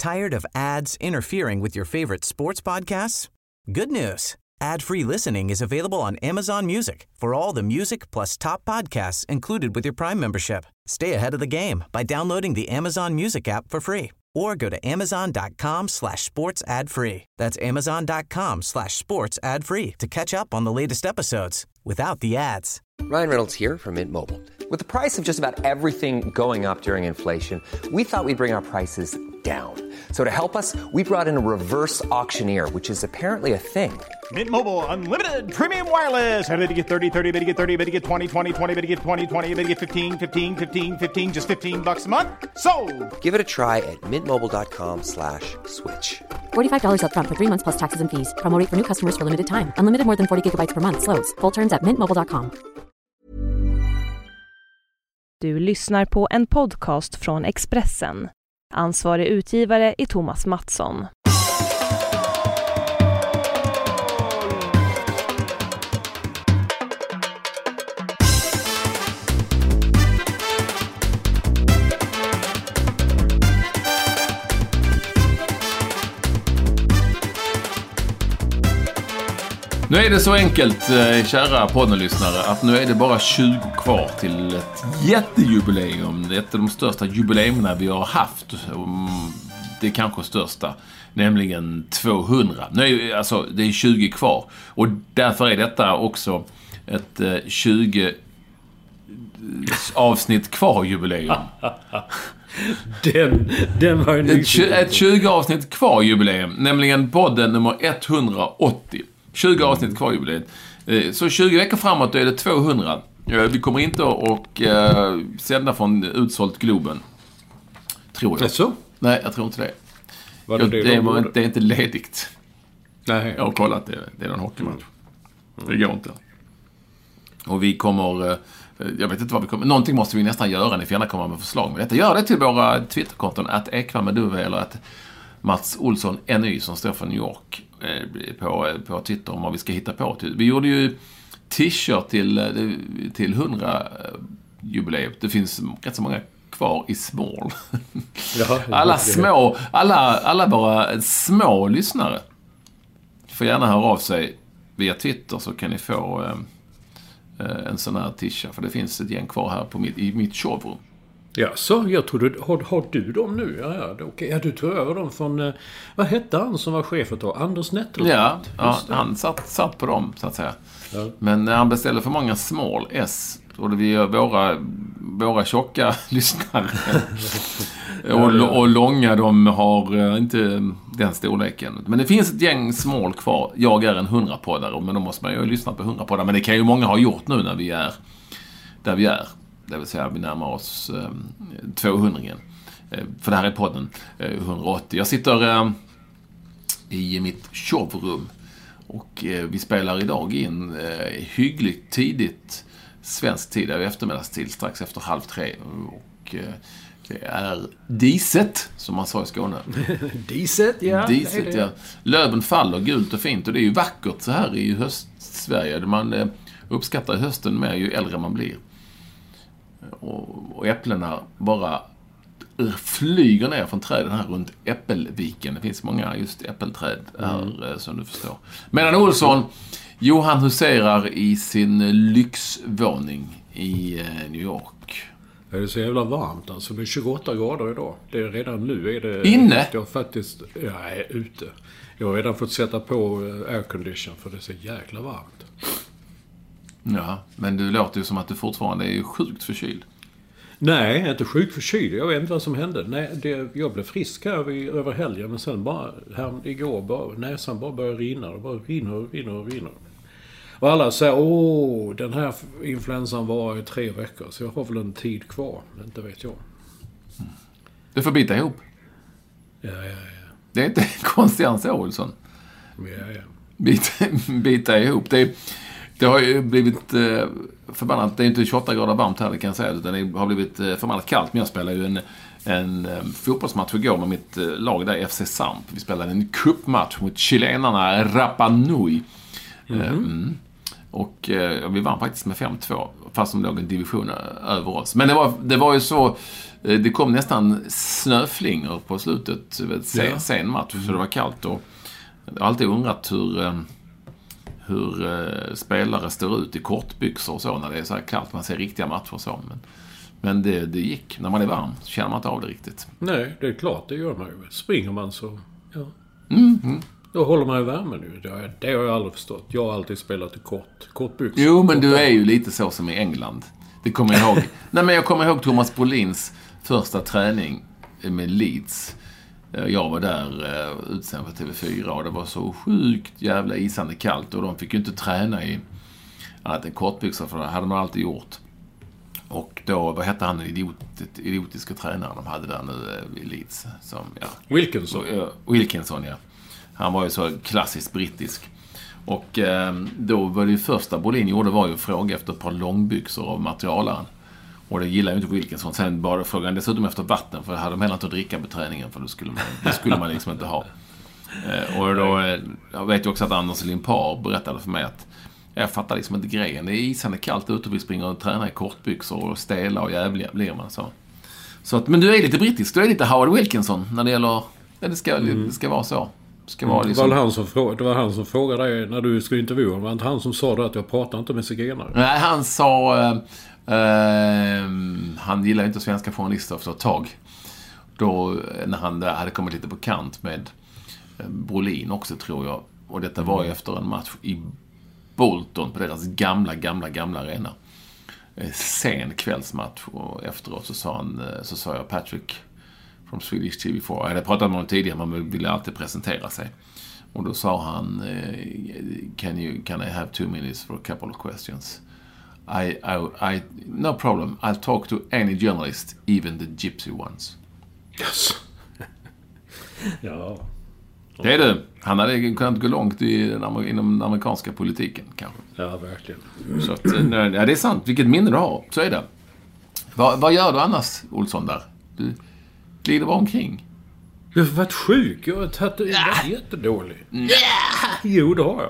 Tired of ads interfering with your favorite sports podcasts? Good news. Ad-free listening is available on Amazon Music for all the music plus top podcasts included with your Prime membership. Stay ahead of the game by downloading the Amazon Music app for free or go to amazon.com/sports ad free. That's amazon.com/sports ad free to catch up on the latest episodes without the ads. Ryan Reynolds here from Mint Mobile. With the price of just about everything going up during inflation, we thought we'd bring our prices down. So to help us, we brought in a reverse auctioneer, which is apparently a thing. Mint Mobile Unlimited Premium Wireless. How to get 30, 30, bit to get 30, bit to get 20, 20, 20, bit to get 20, 20, bit to get 15, 15, 15, 15, just $15 a month? Sold! Give it a try at mintmobile.com/switch. $45 up front for 3 months plus taxes and fees. Promo rate for new customers for limited time. Unlimited more than 40 gigabytes per month. Slows full terms at mintmobile.com. Du lyssnar på en podcast från Expressen. Ansvarig utgivare är Thomas Mattsson. Nu är det så enkelt, kära poddenlyssnare, att nu är det bara 20 kvar till ett jättejubileum. Ett av de största jubileerna vi har haft. Det kanske största, nämligen 200. Nu är, alltså, det är 20 kvar. Och därför är detta också ett 20 avsnitt kvar jubileum. Den var ju ett 20 avsnitt kvar jubileum, nämligen podden nummer 180. 20 avsnitt kvar jubileet. Så 20 veckor framåt är det 200. Vi kommer inte att sända från utsålt Globen. Tror jag. Så? Nej, jag tror inte det. Det är inte ledigt. Nej, jag har kollat det. Det är en hockeymatch. Det går inte. Och vi kommer... Jag vet inte vad vi kommer... Någonting måste vi nästan göra. Ni får gärna komma med förslag med detta. Gör det till våra Twitterkonton. @ekvameduve eller Mats Olsson NY som står för New York på Twitter om vad vi ska hitta på. Vi gjorde ju t-shirt till 100 jubileet. Det finns rätt så många kvar i small. Ja, alla bara små lyssnare får gärna höra av sig via Twitter, så kan ni få en sån här t-shirt, för det finns ett gäng kvar här i mitt showroom. Ja, så jag tror har du dem nu? Ja, okej. Ja, du tog över dem från, vad hette han som var chef då? Anders Nettel? Ja, han satt på dem, så att säga. Ja. Men när han beställde för många small S, och vi gör våra tjocka lyssnare och långa, de har inte den storleken. Men det finns ett gäng small kvar. Jag är en 100-poddare, men då måste man ju lyssna på 100-poddare. Men det kan ju många ha gjort nu när vi är där vi är. Det vill säga vi närmar oss 200. För det här är podden 180. Jag sitter i mitt showroom och vi spelar idag in hyggligt tidigt svensk tid, av eftermiddagstid, strax efter 2:30. Och det är diset, som man sa i Skåne. Diset, ja. Diset, ja. Löven faller gult och fint, och det är ju vackert så här i höst-Sverige. Man uppskattar hösten mer ju äldre man blir. Och äpplena bara flyger ner från träden här runt Äppelviken. Det finns många just äppelträd här, som du förstår. Medan Olsson, Johan huserar i sin lyxvåning i New York. Det är så jävla varmt alltså. Det är 28 grader idag. Det är redan nu. Är det inne? Jag är ute. Jag har redan fått sätta på aircondition för det är så jäkla varmt. Ja, men du låter ju som att du fortfarande är sjukt förkyld. Nej, jag är inte sjukt förkyld. Jag vet inte vad som hände. Nej, jag blev frisk här över helgen, men sen bara igår näsan bara började rinna. Det bara rinner. Och alla säger, den här influensan var i 3 veckor, så jag har väl en tid kvar. Inte vet jag. Du får bita ihop. Ja. Det är inte konstigt än så, Olsson. Ja. Bita ihop. Det har ju blivit förbannat. Det är inte 28 grader varmt här, det kan jag säga. Utan det har blivit förbannat kallt. Men jag spelar ju en fotbollsmatch igår med mitt lag där, FC Samp. Vi spelade en cupmatch mot chilenarna Rapa Nui. Och vi vann faktiskt med 5-2, fast som låg en division över oss. Men det var ju så, det kom nästan snöflingor på slutet, sen match, så det var kallt. Och jag har alltid undrat hur spelare står ut i kortbyxor och så när det är så här kallt. Man ser riktiga matcher och så. Men det gick. När man är varm så känner man inte av det riktigt. Nej, det är klart, det gör man ju. Springer man så, ja. Då håller man ju värmen nu. Det har jag aldrig förstått. Jag har alltid spelat i kortbyxor. Jo, men du är ju lite så som i England. Det kommer jag ihåg. Nej, men jag kommer ihåg Thomas Brolins första träning med Leeds. Jag var där utsänd för TV4 och det var så sjukt jävla isande kallt och de fick ju inte träna i annat än kortbyxor, för det hade man alltid gjort. Och då, vad hette han, idiotiska tränare de hade där nu i Leeds? Som, ja. Wilkinson, ja. Han var ju så klassiskt brittisk. Och då var det första Brolin gjorde var ju att fråga efter ett par långbyxor av materialaren. Och det gillar ju inte Wilkinson. Sen bara frågade han dessutom efter vatten, för det hade de heller inte att dricka på träningen, för det skulle man liksom inte ha. Och då, jag vet ju också att Anders Limpar berättade för mig att jag fattar liksom inte grejen. Det är isande kallt ute och vi springer och tränar i kortbyxor och stela och jävliga blir man så. Så att, men du är lite brittisk, du är lite Howard Wilkinson när det gäller, det ska vara så. Det var han som frågade dig när du skulle intervjua honom. Var inte han som sa det att jag pratar inte med zigenare? Nej, han sa han gillar inte svenska journalister efter ett tag. Då när han hade kommit lite på kant med Brolin också, tror jag. Och detta var ju efter en match i Bolton på deras gamla arena. Sen kvällsmatch, och efteråt så sa jag Patrick från Swedish TV4. Jag hade pratat med honom tidigare, man ville alltid presentera sig. Och då sa han can I have 2 minutes for a couple of questions? I no problem. I'll talk to any journalist, even the gypsy ones. Yes. Ja. Det är det. Han hade kunnat gå långt inom den amerikanska politiken, kanske. Ja, verkligen. Så att, ja, det är sant. Vilket minne du har. Så är det. Vad gör du annars, Olsson, där? Du glider bara omkring. Du har varit sjuk. Jag har varit jättedålig. Jo, det har jag.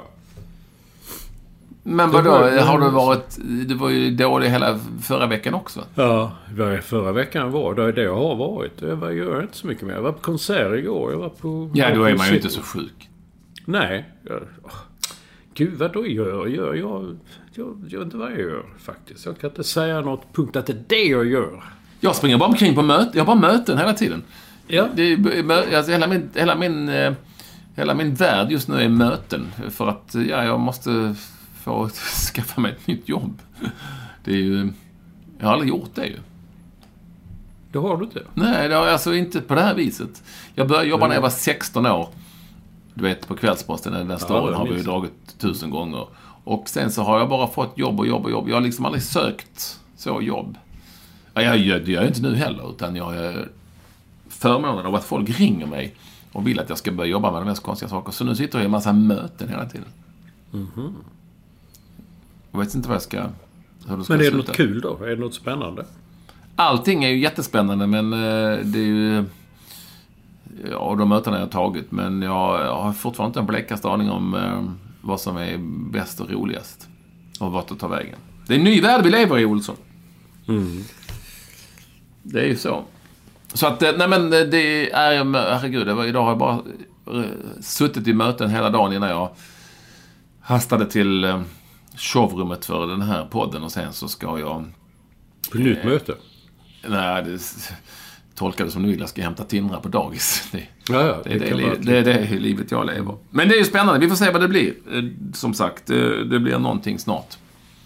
Men vadå? Har du varit... Du var ju dålig hela förra veckan också. Ja, förra veckan var det jag har varit. Jag gör inte så mycket mer. Jag var på konsert igår. Jag var på... Ja, då är man ju inte så sjuk. Nej. Gud, vad då gör jag? Jag vet inte vad jag gör, faktiskt. Jag kan inte säga något punkt att det är det jag gör. Jag springer bara omkring på möten. Jag har bara möten hela tiden. Ja. Alltså, hela min värld just nu är möten. För att jag måste få skaffa mig ett nytt jobb. Det är ju... Jag har aldrig gjort det ju. Det har du inte? Nej, det har jag alltså inte på det här viset. Jag började jobba när jag var 16 år. Du vet, på Kvällsposten, den storyn har vi ju dragit 1000 gånger. Och sen så har jag bara fått jobb. Jag har liksom aldrig sökt så jobb. Det gör jag inte nu heller, utan jag har förmånen av att folk ringer mig och vill att jag ska börja jobba med de mest konstiga saker. Så nu sitter jag i en massa möten hela tiden. Mm-hmm. Jag vet inte vad jag ska... Men är det något kul då? Är det något spännande? Allting är ju jättespännande, men det är ju... Ja, de mötena jag har tagit. Men jag har fortfarande inte en blekaste aning om vad som är bäst och roligast. Och vart att ta vägen. Det är en ny värld vi lever i, Olsson. Mm. Det är ju så. Så att, nej men det är... Herregud, idag har jag bara suttit i möten hela dagen innan jag hastade till showrummet för den här podden. Och sen så ska jag... På nytt möte? Nej, det tolkar det som du vill. Jag ska hämta Tindra på dagis. Det är det livet jag lever. Men det är ju spännande. Vi får se vad det blir. Som sagt, det blir någonting snart.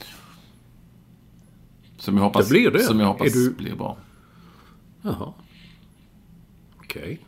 Som jag hoppas, det blir det. Som jag hoppas blir bra. Jaha. Okej.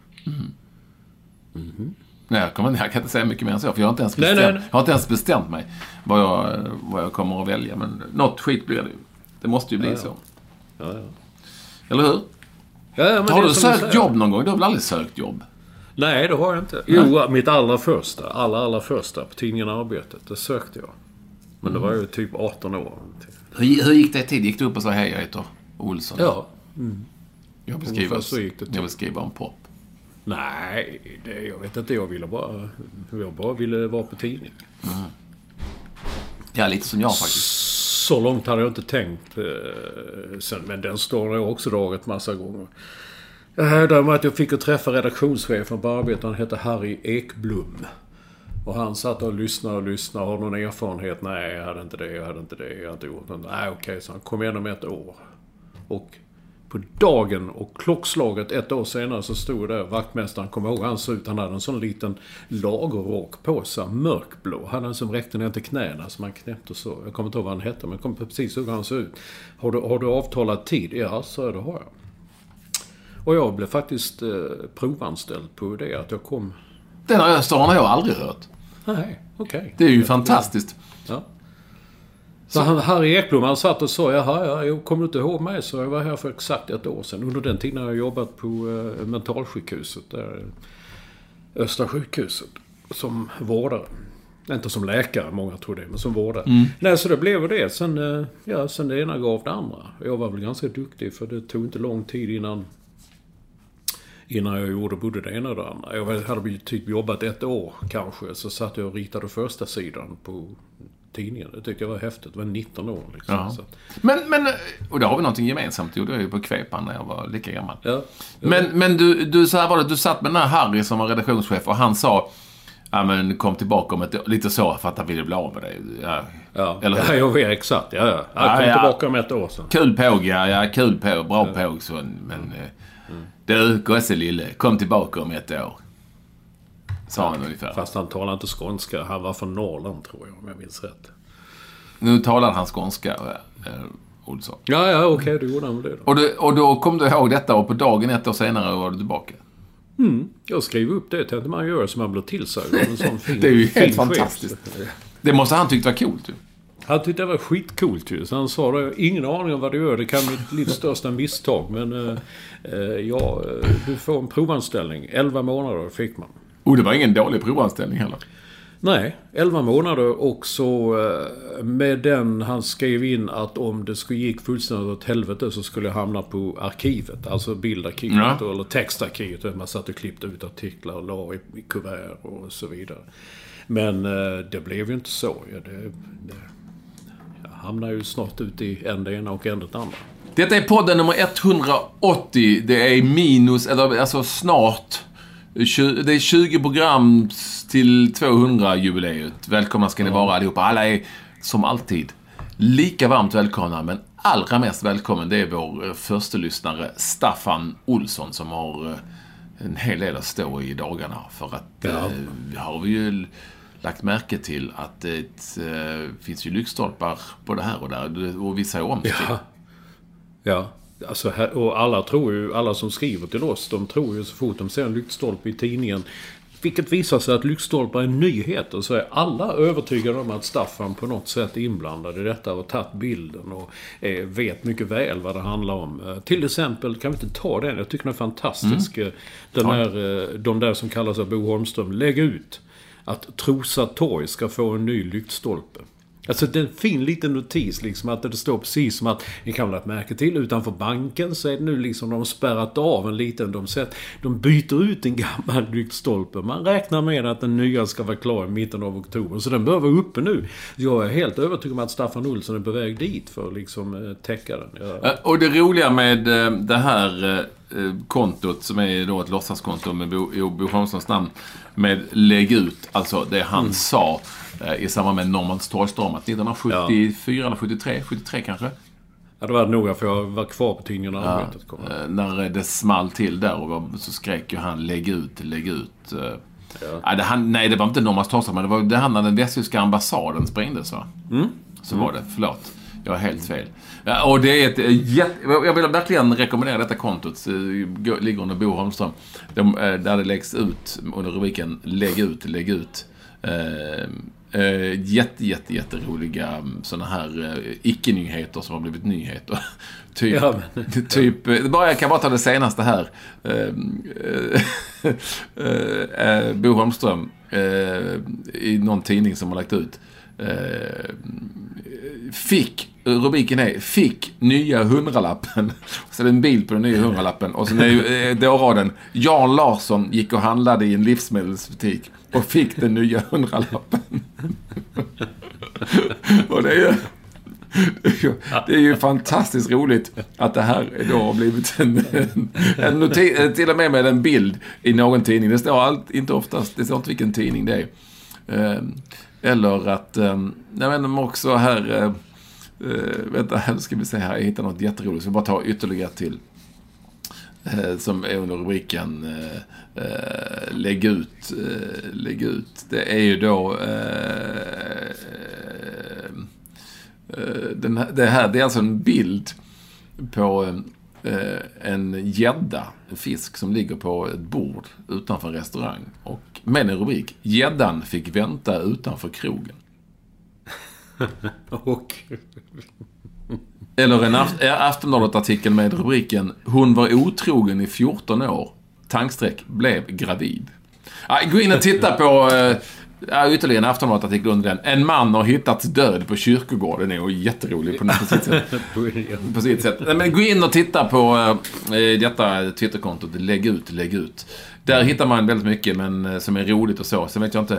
Nej, jag kan inte säga mycket mer än så. För jag har inte ens bestämt mig vad jag kommer att välja. Men något skit blir det ju. Det måste ju bli så. Ja. Eller hur? Ja, men har du sökt jobb någon gång? Du har väl aldrig sökt jobb? Nej, det har jag inte. Jo, mitt allra första på tidningen Arbetet, det sökte jag. Men det var ju typ 18 år. Hur gick det till? Gick du upp och sa hej, jag heter Olsson? Ja. Jag vill skriva en pop. Nej, jag vet inte. Jag bara ville vara på tidning. Ja, lite som jag faktiskt. Så långt hade jag inte tänkt sen, men den står jag också dragit massa gånger. Jag hävdade med att jag fick att träffa redaktionschefen på Arbetet. Han hette Harry Ekblom. Och han satt och lyssnade. Har någon erfarenhet? Nej, jag hade inte det. Jag hade inte gjort något. Nej, okej, så han kom igenom ett år. Och på dagen och klockslaget ett år senare så stod där vaktmästaren, kom ihåg, han såg ut, han hade en sån liten lagerrock på sig, mörkblå. Han hade som räckte ner till knäna så man knäppte så. Jag kommer inte ihåg vad han hette, men kom precis hur han såg ut. Har du avtalat tid? Ja, så det har jag. Och jag blev faktiskt provanställd på det, att jag kom... Den här storyn har jag aldrig hört. Nej, okej. Det är ju fantastiskt. Ja. Så Harry Ekblom, han satt och sa, jag kommer inte ihåg mig, så jag var här för exakt ett år sedan. Under den tiden har jag jobbat på mentalsjukhuset, där Östra sjukhuset, som vårdare. Inte som läkare, många tror det, men som vårdare. Nej, så det blev det. Sen det ena gav det andra. Jag var väl ganska duktig, för det tog inte lång tid innan jag gjorde både det ena och det andra. Jag hade typ jobbat ett år kanske, så satt jag och ritade första sidan på tidningen. Det tyckte jag var häftigt. Det var 19 år liksom. Ja. Så. Men, och då har vi någonting gemensamt. Jo, det är ju på Kvepan när jag var lika gammal. Ja. Men du så här var det, du satt med den här Harry som var redaktionschef och han sa, ja men kom tillbaka om ett, lite så för att han ville bli av med dig. Ja, jag vet exakt. Jag kom tillbaka om ett år sedan. Kul påg, kul påg, bra påg så, men du, gosse lille, kom tillbaka om ett år. Sa han ungefär. Fast han talar inte skånska. Han var från Norrland, tror jag, om jag minns rätt. Nu talar han skånska, Olsson. Ja, okej, du gjorde han väl det då. Och då kom du ihåg detta och på dagen ett år senare var du tillbaka. Jag skrev upp det. Tänkte man gör så man blir tillsagd. En sån fin, det är ju helt fantastiskt. Det måste han tyckt var coolt ju. Han tyckte det var skitcoolt ju. Så han sa det, ingen aning om vad du gör. Det kan bli ett livs största misstag. Men du får en provanställning. 11 månader fick man. Det var ingen dålig provanställning heller. Nej, 11 månader och så med den han skrev in att om det gick fullständigt åt helvete så skulle jag hamna på arkivet. Alltså bildarkivet eller textarkivet. Där man satt och klippte ut artiklar och la i kuvert och så vidare. Men det blev ju inte så. Jag hamnar ju snart ut i en det ena och en det andra. Detta är podden nummer 180. Det är minus, eller alltså snart... Det är 20 program till 200-jubileet. Välkomna ska ni vara allihopa. Alla är som alltid lika varmt välkomna, men allra mest välkommen det är vår första lyssnare Staffan Olsson som har en hel del att stå i dagarna. För att har vi ju lagt märke till att det finns ju lyktstolpar på det här och där och vi säger om det. Ja. Alltså, och alla som skriver till oss, de tror ju så fort de ser en lyktstolpe i tidningen, vilket visar sig att lyktstolpar är nyheter, så är alla övertygade om att Staffan på något sätt är inblandad i detta och tagit bilden och vet mycket väl vad det handlar om. Till exempel, kan vi inte ta den? Jag tycker den är fantastisk. De där som kallas av Bo Holmström, lägg ut att Trosa torg ska få en ny lyktstolpe. Alltså det är en fin liten notis liksom, att det står precis som att ni kan lagt märke till utanför banken så är det nu liksom de har spärrat av en liten, de byter ut en gammal lyktstolpe. Man räknar med att den nya ska vara klar i mitten av oktober, så den bör vara uppe nu. Jag är helt övertygad om att Staffan Olsson är på väg dit för att liksom täcka den. Och det roliga med det här kontot som är då ett låtsaskonto med Bo Holmströms namn med lägg ut, alltså det han sa i samband med Norrmalmstorgsdramat 1974 eller 73 kanske. Ja, det var det nog, för jag var kvar på tidningen och arbetet. När det small till där och så skrek ju han lägg ut. Nej, det var inte Norrmalmstorgsdramat, men det var när den västtyska ambassaden sprängdes, va? Så var det, förlåt. Jag har helt fel. Ja, och det är jag vill verkligen rekommendera detta kontot. Ligger under Bo Holmström. Där det läggs ut under rubriken lägg ut. Jätteroliga såna här icke-nyheter som har blivit nyheter. Jag kan bara ta det senaste här. Bo Holmström i någon tidning som har lagt ut rubriken är fick nya 100-lappen. Så det är en bild på den nya 100-lappen och sen är det raden Jan Larsson gick och handlade i en livsmedelsbutik och fick den nya 100-lappen. Och det är ju fantastiskt roligt att det här då har blivit en notis, till och med en bild i någon tidning. Det står inte oftast, det står inte vilken tidning det är. Eller att, nej men också här, vänta, här ska vi se här, jag hittar något jätteroligt, så bara ta ytterligare till. Som är under rubriken lägg ut. Det är ju då det är alltså en bild på en gädda, en fisk som ligger på ett bord utanför en restaurang, och med en rubrik: gäddan fick vänta utanför krogen. Och eller en Aftonbladet-artikel med rubriken: hon var otrogen i 14 år, tankstreck, blev gravid. Gå in och titta på ytterligare en Aftonbladet-artikel under den. En man har hittats död på kyrkogården. Det är ju jätteroligt på sitt sätt. Men gå in och titta på detta Twitterkontot, lägg ut. Där hittar man väldigt mycket, men som är roligt och så. Sen vet jag inte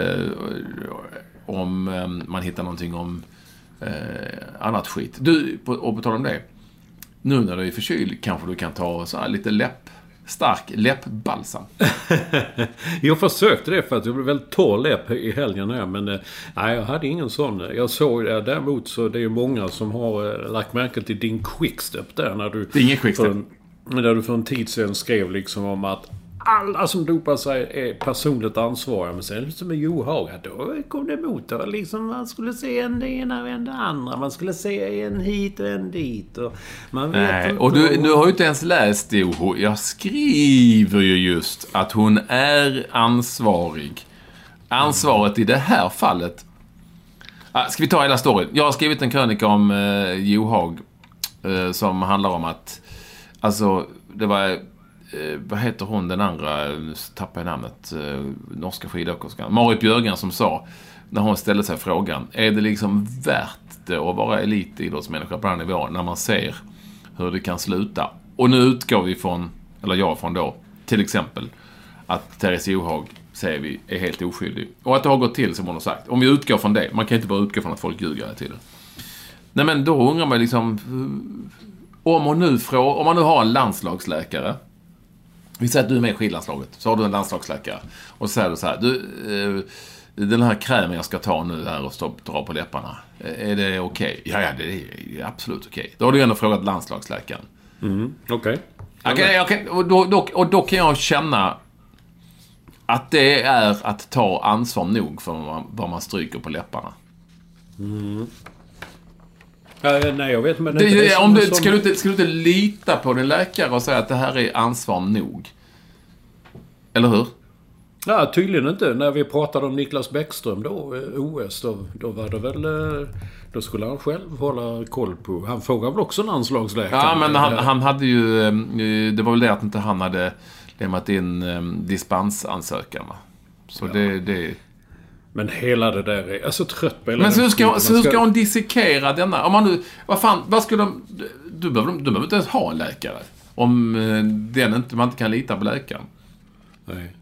om man hittar någonting om annat skit. Du, på tal om det, nu när du är förkyld kanske du kan ta så här lite stark läppbalsam. Jag försökte det för att jag blev väldigt torr läpp i helgen här, men nej, jag hade ingen sån. Jag såg det däremot, så det är många som har lagt märke till din quickstep där när du... Det är ingen quickstep. När du för en tid sedan skrev liksom om att alla som dopar sig är personligt ansvariga, men sen som med Johaug, då kom det emot. Då liksom man skulle se en det ena och en det andra. Man skulle se en hit och en dit. Och man vet. Nej, och du har ju inte ens läst det. Jag skriver ju just att hon är ansvarig. Ansvaret i det här fallet. Ska vi ta hela storyn? Jag har skrivit en krönika om Johaug som handlar om att, alltså, det var... vad heter hon, den andra, tappar namnet, norska skidåkerskan, Marit Björgen, som sa, när hon ställde sig frågan: är det liksom värt det att vara elitidrottsmänniska på den nivån när man ser hur det kan sluta? Och nu utgår vi från, eller jag från då, till exempel att Therese Johaug, säger vi, är helt oskyldig. Och att det har gått till som hon har sagt. Om vi utgår från det, man kan inte bara utgå från att folk ljuger hela tiden. Nej, men då undrar man liksom, om man nu har en landslagsläkare. Vi säger att du är med i skidlandslaget, så har du en landslagsläkare och så säger du så här: du, den här krämen jag ska ta nu här och dra på läpparna, är det okej? Ja, det är absolut okej. Då har du ändå frågat landslagsläkaren. Okej. Och då kan jag känna att det är att ta ansvar nog för vad man stryker på läpparna. Nej, jag vet, men ska du inte lita på din läkare och säga att det här är ansvar nog? Eller hur? Ja, tydligen inte. När vi pratade om Niklas Bäckström då, OS, då var det väl... Då skulle han själv hålla koll på... Han frågade väl också landslagsläkare. Ja, men han hade ju... Det var väl det att inte han hade lämnat in dispensansökan, va? Så ja. Det... Men hela det där är... Jag är så trött på... Men så ska hon dissekera denna... Om man nu... Vad skulle de... Du behöver inte ens ha en läkare. Om man inte kan lita på läkaren. Nej.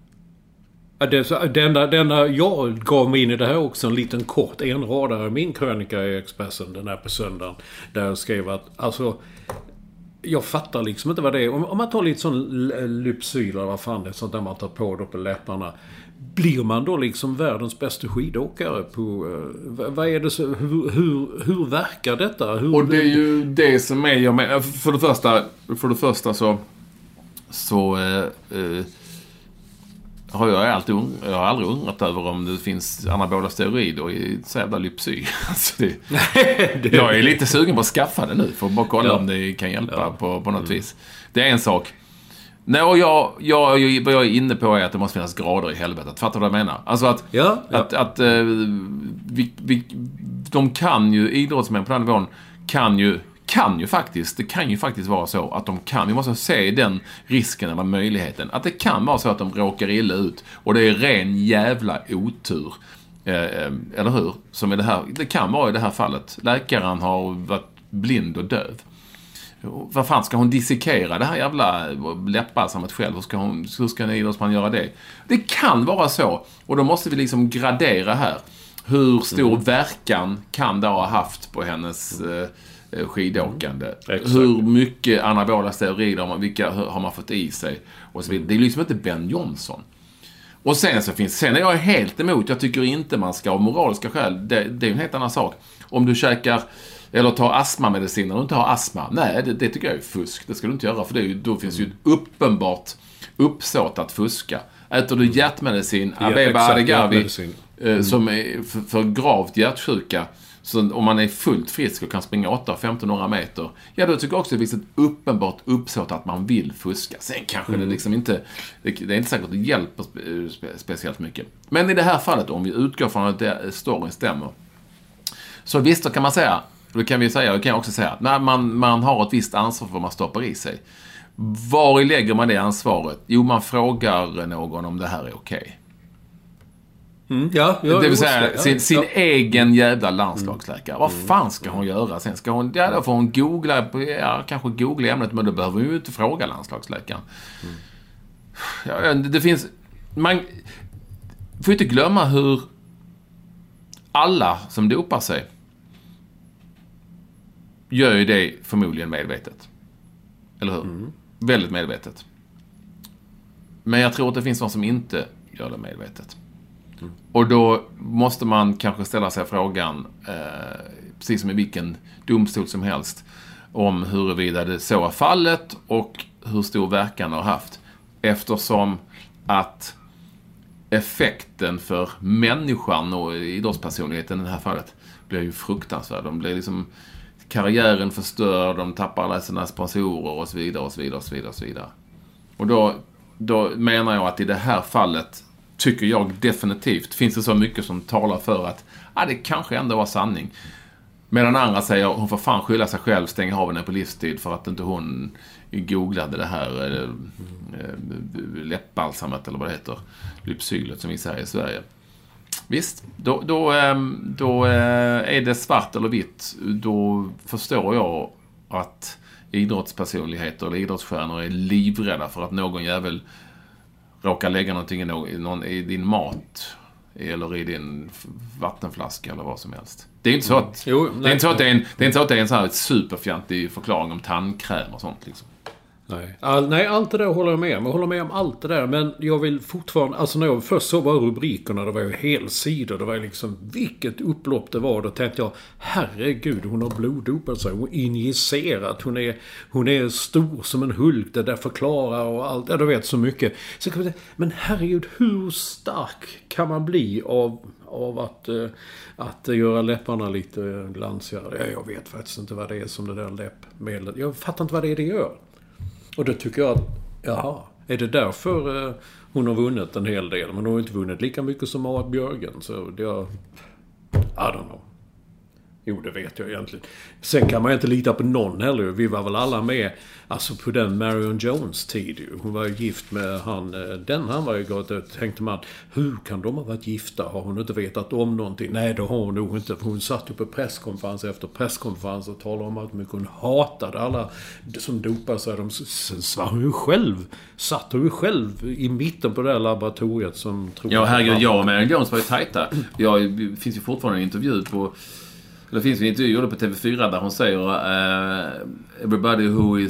Denna jag gav mig in i det här också, en liten kort enradare i min krönika i Expressen den här på söndagen, där jag skrev att, alltså, jag fattar liksom inte vad det är. Om man tar lite sån Lypsyl eller vad fan det är, sånt där man tar på då på läpparna, blir man då liksom världens bästa skidåkare på... vad är det så... Hur verkar detta? Och det är ju det som är... Jag menar, för det första så har jag aldrig undrat över om det finns anabola steroider i så jävla Lypsyl. Alltså jag är lite sugen på att skaffa det nu för att bara kolla om det kan hjälpa på något vis. Det är en sak. Nej, och vad jag är inne på är att det måste finnas grader i helvetet. Fattar du vad jag menar? Alltså att de kan ju, idrottsmän på den nivån kan ju faktiskt vara så att vi måste se den risken eller möjligheten att det kan vara så att de råkar illa ut och det är ren jävla otur, eller hur? Som i det här, det kan vara i det här fallet. Läkaren har varit blind och döv. Vad fan ska hon dissekera det här jävla läpparsammet själv? Hur ska en idrottsman göra det? Det kan vara så, och då måste vi liksom gradera här hur stor verkan kan det ha haft på hennes skidåkande. Hur mycket anabola steroider vilka har man fått i sig och så vidare. Det är liksom inte Ben Johnson. Och sen är jag helt emot. Jag tycker inte man ska av moraliska skäl. Det är en helt annan sak. Om du käkar eller tar astmamediciner och inte har astma. Nej, det tycker jag är fusk. Det ska du inte göra, för då finns ju ett uppenbart uppsåt att fuska. Äter du hjärtmedicin, Abeba Adegawi, som är för gravt hjärtsjuka, så om man är fullt frisk och kan springa 8-15 meter, då tycker jag också det finns ett uppenbart uppsåt att man vill fuska. Sen kanske det liksom inte, det är inte säkert att det hjälper speciellt mycket. Men i det här fallet, om vi utgår från att storyn stämmer, så visst, då kan man säga, då kan jag också säga att när man har ett visst ansvar för vad man stoppar i sig. Var lägger man det ansvaret? Jo, man frågar någon om det här är okej. Det vill säga sin egen jävla landslagsläkare. Vad fan ska hon göra? Sen ska hon, då får hon kanske googla ämnet, men då behöver hon ju inte fråga landslagsläkaren. Det finns, man får inte glömma hur alla som dopar sig gör ju det förmodligen medvetet. Eller hur? Väldigt medvetet. Men jag tror att det finns någon som inte gör det medvetet. Och då måste man kanske ställa sig frågan, precis som i vilken domstol som helst, om huruvida det så är fallet och hur stor verkan har haft. Eftersom att effekten för människan och idrottspersonligheten i det här fallet blir ju fruktansvärd. De blir liksom, karriären förstörd, de tappar alla sina sponsorer och så vidare och så vidare och så vidare och så vidare. Och då menar jag att i det här fallet tycker jag definitivt finns det så mycket som talar för att det kanske ändå var sanning. Medan andra säger hon får fan skylla sig själv, stänga av henne på livstid för att inte hon googlade det här läppbalsamet eller vad det heter, Lypsylet som vi säger i Sverige. Visst, då är det svart eller vitt. Då förstår jag att idrottspersonligheter eller idrottsstjärnor är livrädda för att någon jävel råkar lägga någonting i din mat eller i din vattenflaska eller vad som helst. Det är inte så att det är inte så att det är en så här superfjantig förklaring om tandkräm och sånt liksom. Nej, allt det där håller jag med om. Jag håller med om allt det där. Men jag vill fortfarande... Alltså när jag först så var rubrikerna, det var ju helsidor. Det var liksom vilket upplopp det var. Då tänkte jag, herregud, hon har bloddopat sig. Hon är injicerat. Hon är stor som en Hulk. Det där förklarar och allt. Ja, du vet så mycket. Så kan man säga, men herregud, hur stark kan man bli av att göra läpparna lite glansigare? Jag vet faktiskt inte vad det är som det där läppmedlet. Jag fattar inte vad det är det gör. Och då tycker jag att, är det därför hon har vunnit en hel del? Men hon har inte vunnit lika mycket som Marit Björgen. Så det I don't know. Jo, det vet jag egentligen. Sen kan man inte lita på någon heller. Vi var väl alla med alltså på den Marion Jones tid. Hon var ju gift med han var ju gott. Tänkte man, hur kan de ha varit gifta? Har hon inte vetat om någonting? Nej, det har hon nog inte. Hon satt ju på presskonferens efter presskonferens och talade om att hon hatade alla som dopade sig. Sen var hon ju själv, satt hon ju själv i mitten på det här laboratoriet som tror... Ja, herregud, jag och Marion Jones var ju tajta. Det finns ju fortfarande en intervju på... Det finns en intervju på TV4 där hon säger everybody who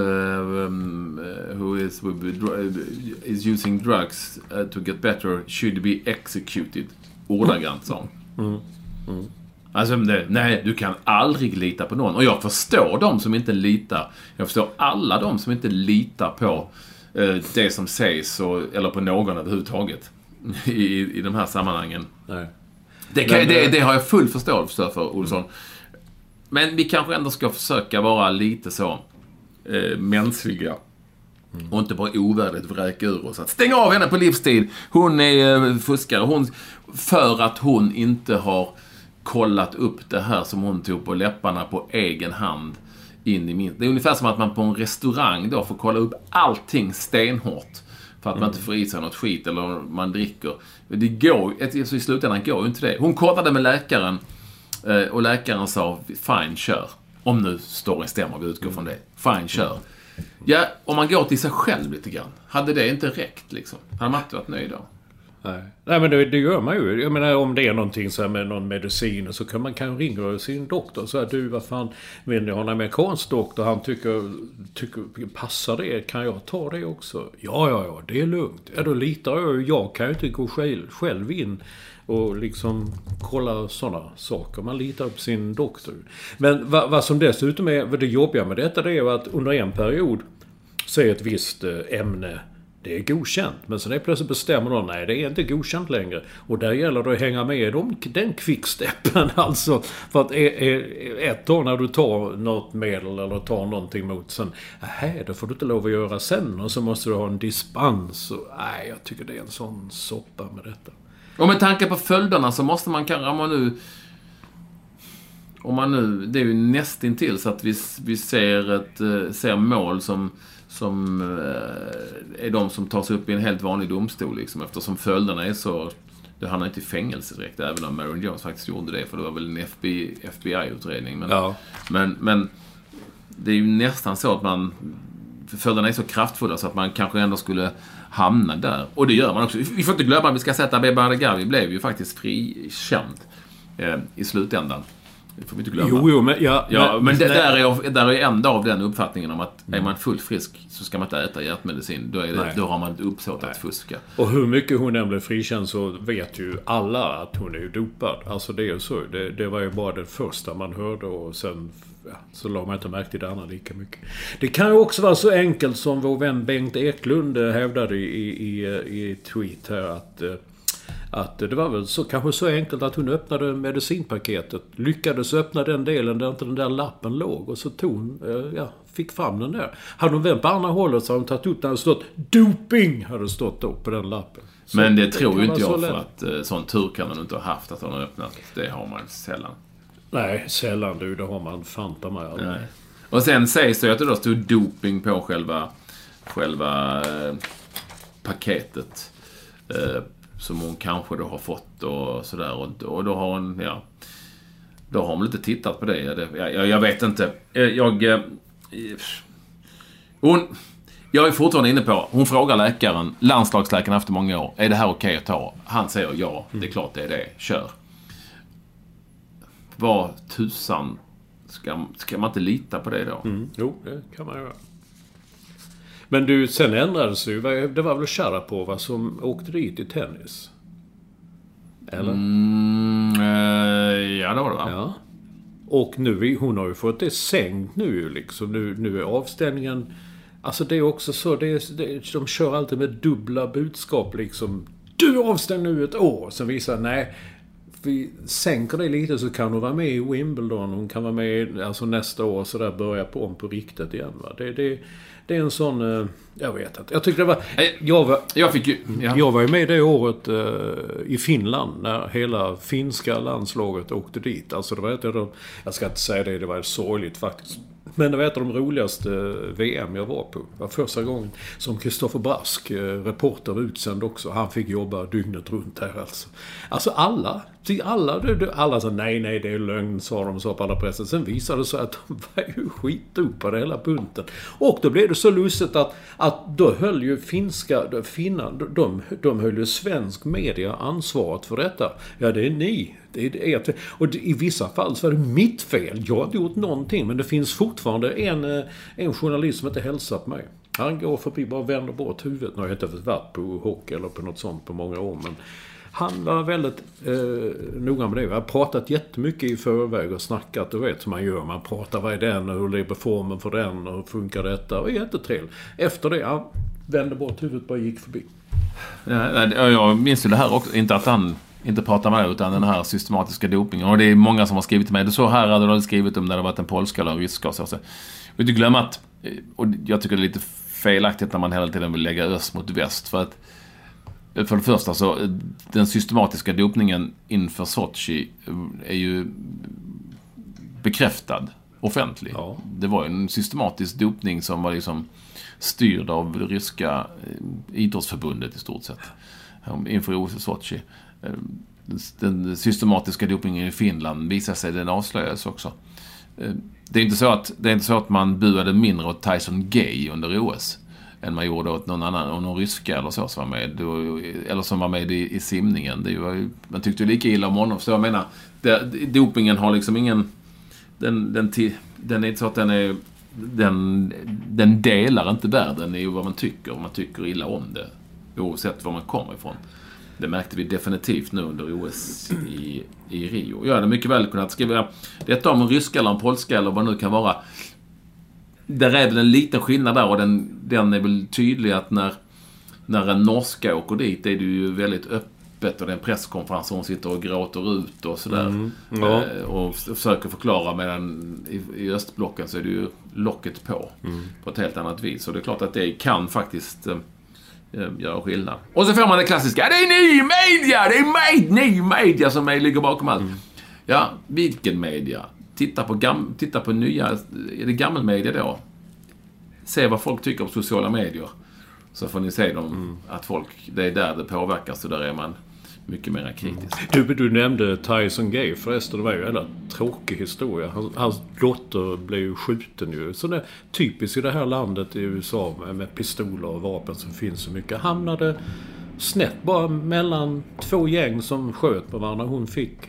is using drugs to get better should be executed. Ordagrant så. Alltså nej, du kan aldrig lita på någon. Och jag förstår de som inte litar. Jag förstår alla de som inte litar på det som sägs eller på någon överhuvudtaget i de här sammanhangen. Nej. Det har jag full förståelse för, Olsson. Men vi kanske ändå ska försöka vara lite så mänskliga. Och inte bara ovärdigt vräka ur oss. Att stänga av henne på livstid. Hon är fuskare. För att hon inte har kollat upp det här som hon tog på läpparna på egen hand in i min. Det är ungefär som att man på en restaurang då får kolla upp allting stenhårt. För att man inte får i sig något skit eller man dricker. Det går, så i slutändan går ju inte det. Hon kollade med läkaren och läkaren sa, fine, kör. Om nu storyn stämmer, vi utgår från det. Fine, kör. Ja, om man går till sig själv lite grann. Hade det inte räckt liksom? Hade man inte varit nöjd då? Nej, men det gör man ju. Jag menar, om det är någonting så här med någon medicin så kan man ringa sin doktor och säga, du, vad fan, men jag har en amerikansk doktor, han tycker passar det, kan jag ta det också? Ja, det är lugnt. Ja, då litar jag kan ju inte gå själv in och liksom kolla sådana saker. Man litar på sin doktor. Men vad som dessutom är det jobbiga med detta, det är att under en period så är ett visst ämne, det är godkänt. Men sen är plötsligt bestämmer de, nej, det är inte godkänt längre. Och där gäller det att hänga med den kvicksteppen. Alltså, för att ett år när du tar något medel eller tar någonting mot sen, det får du inte lov att göra sen. Och så måste du ha en dispens. Och, jag tycker det är en sån soppa med detta. Och med tanke på följderna så måste man kanske, om man nu, det är ju nästintill så att vi ser mål som är de som tas upp i en helt vanlig domstol liksom, eftersom följderna är så, det handlar inte i fängelse direkt, även om Marion Jones faktiskt gjorde det, för det var väl en FBI-utredning, men det är ju nästan så att följderna är så kraftfulla så att man kanske ändå skulle hamna där, och det gör man också. Vi får inte glömma, vi ska sätta Abebe Baraghani blev ju faktiskt frikänd i slutändan. Det får vi inte glömma. Jo, men där är ändå av den uppfattningen om att är man fullt frisk så ska man inte äta hjärtmedicin. Då har man ett uppsåt att fuska. Och hur mycket hon än blev frikänd så vet ju alla att hon är ju dopad. Alltså det är ju så. Det var ju bara det första man hörde, och sen så la man inte märke till det andra lika mycket. Det kan ju också vara så enkelt som vår vän Bengt Eklund hävdade i tweet här, att det var väl kanske så enkelt att hon öppnade medicinpaketet, lyckades öppna den delen där inte den där lappen låg, och så tog hon, fick fram den där. Hade hon vänt på andra hållet så hade hon tagit ut, där det stått doping, hade stått då på den lappen. Så men det tror ju inte jag, för att sån tur kan man inte ha haft att hon har öppnat. Det har man sällan. Nej, sällan det har man fanta mig aldrig. Nej. Och sen sägs det att det då stod doping på själva paketet. Som hon kanske då har fått och sådär, och då har hon lite tittat på det. Jag vet inte. Jag är fortfarande inne på, hon frågar läkaren, landslagsläkaren efter många år, är det här okej att ta? Han säger ja, det är klart det är det, kör. Vad tusan ska man inte lita på det då? Jo, det kan man göra. Men du, sen ändrades ju. Det var väl Sharapova som åkte dit i tennis? Eller? Ja, det var det, va? Ja. Och nu, hon har ju fått det sänkt nu liksom. Nu är avställningen... Alltså det är också så, de kör alltid med dubbla budskap liksom. Du är avstängd nu ett år. Sen visar nej, vi sänker det lite så kan hon vara med i Wimbledon. Hon kan vara med alltså nästa år så där börja på riktigt igen, va? Det är en sån... jag vet inte. Jag tyckte det var... Jag var ju med det året i Finland när hela finska landslaget åkte dit. Alltså det var jag ska inte säga det var sorgligt faktiskt. Men det var ett av de roligaste VM jag var på. Det var första gången som Kristoffer Brask, reporter, utsänd också. Han fick jobba dygnet runt här alltså. Alltså alla sa nej, det är lögn, sa de så på alla pressen. Sen visade det sig att de var ju skitdopade hela bunten. Och då blev det så lustigt att då höll ju de höll ju svensk media ansvaret för detta. Ja, det är ni. Det är och i vissa fall så är det mitt fel. Jag har inte gjort någonting, men det finns fortfarande en journalist som inte hälsar på mig. Han går förbi, bara vänder bort huvudet. Nu har jag inte varit på hockey eller på något sånt på många år, men han var väldigt noga med det. Jag har pratat jättemycket i förväg och snackat, du vet hur man gör. Man pratar, vad är den och hur lever formen för den och hur funkar detta. Och jättetrevligt. Efter det, han vände bort huvudet, bara gick förbi. Ja, jag minns ju det här också, inte att han inte pratar med det, utan den här systematiska dopingen. Och det är många som har skrivit till mig. Det så här hade du skrivit om när det varit en polska eller ryska och så. Jag vill inte glömma att, och jag tycker det är lite felaktigt när man hela tiden vill lägga öst mot väst, för det första så den systematiska dopningen inför Sochi är ju bekräftad offentlig. Ja. Det var en systematisk dopning som var liksom styrd av det ryska idrottsförbundet i stort sett inför OS Sochi. Den systematiska dopningen i Finland visar sig, den avslöjas också. Det är inte så att man buade mindre åt Tyson Gay under OS. än man gjorde åt någon annan, och någon ryska eller så som var med, eller som var med i simningen. Man tyckte ju lika illa om honom, så jag menar, dopingen har liksom ingen, den är inte så att den delar inte världen i vad man tycker, och man tycker illa om det oavsett var man kommer ifrån. Det märkte vi definitivt nu under OS i Rio. Jag hade mycket väl kunnat skriva detta om en ryska eller en polska eller vad det nu kan vara. Där är väl en liten skillnad där, och den är väl tydlig att när en norska åker dit är det ju väldigt öppet, och det är en presskonferens som hon sitter och gråter ut och sådär. Och försöker förklara, medan i östblocken så är det ju locket på ett helt annat vis. Så det är klart att det kan faktiskt göra skillnad. Och så får man det klassiska, det är ny media, det är ny media som ligger bakom allt. Ja, vilken media? Titta på nya, är det gammal media då? Se vad folk tycker om sociala medier. Så får ni se att folk, det är där det påverkas, så där är man mycket mer kritisk. Du nämnde Tyson Gay förresten, det var ju en tråkig historia. Hans dotter blev ju skjuten ju. Så det är typiskt i det här landet i USA med pistoler och vapen som finns så mycket. Hamnade snett bara mellan två gäng som sköt på varandra. Hon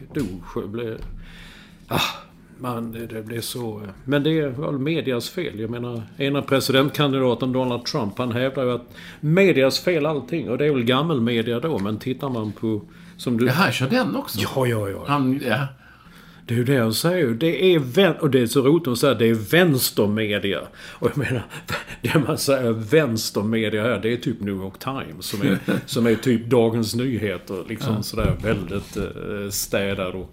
det blev så. Men det är väl medias fel. Jag menar, ena presidentkandidaten Donald Trump, han hävdar ju att medias fel allting. Och det är väl gammal media då, men tittar man på... Som du... Ja, här kör den också. Ja. Det är ju det jag säger. Och det är så roligt att säga, det är vänstermedia. Och jag menar, det man säger vänstermedia här, det är typ New York Times som är typ Dagens Nyheter. Liksom sådär väldigt städad och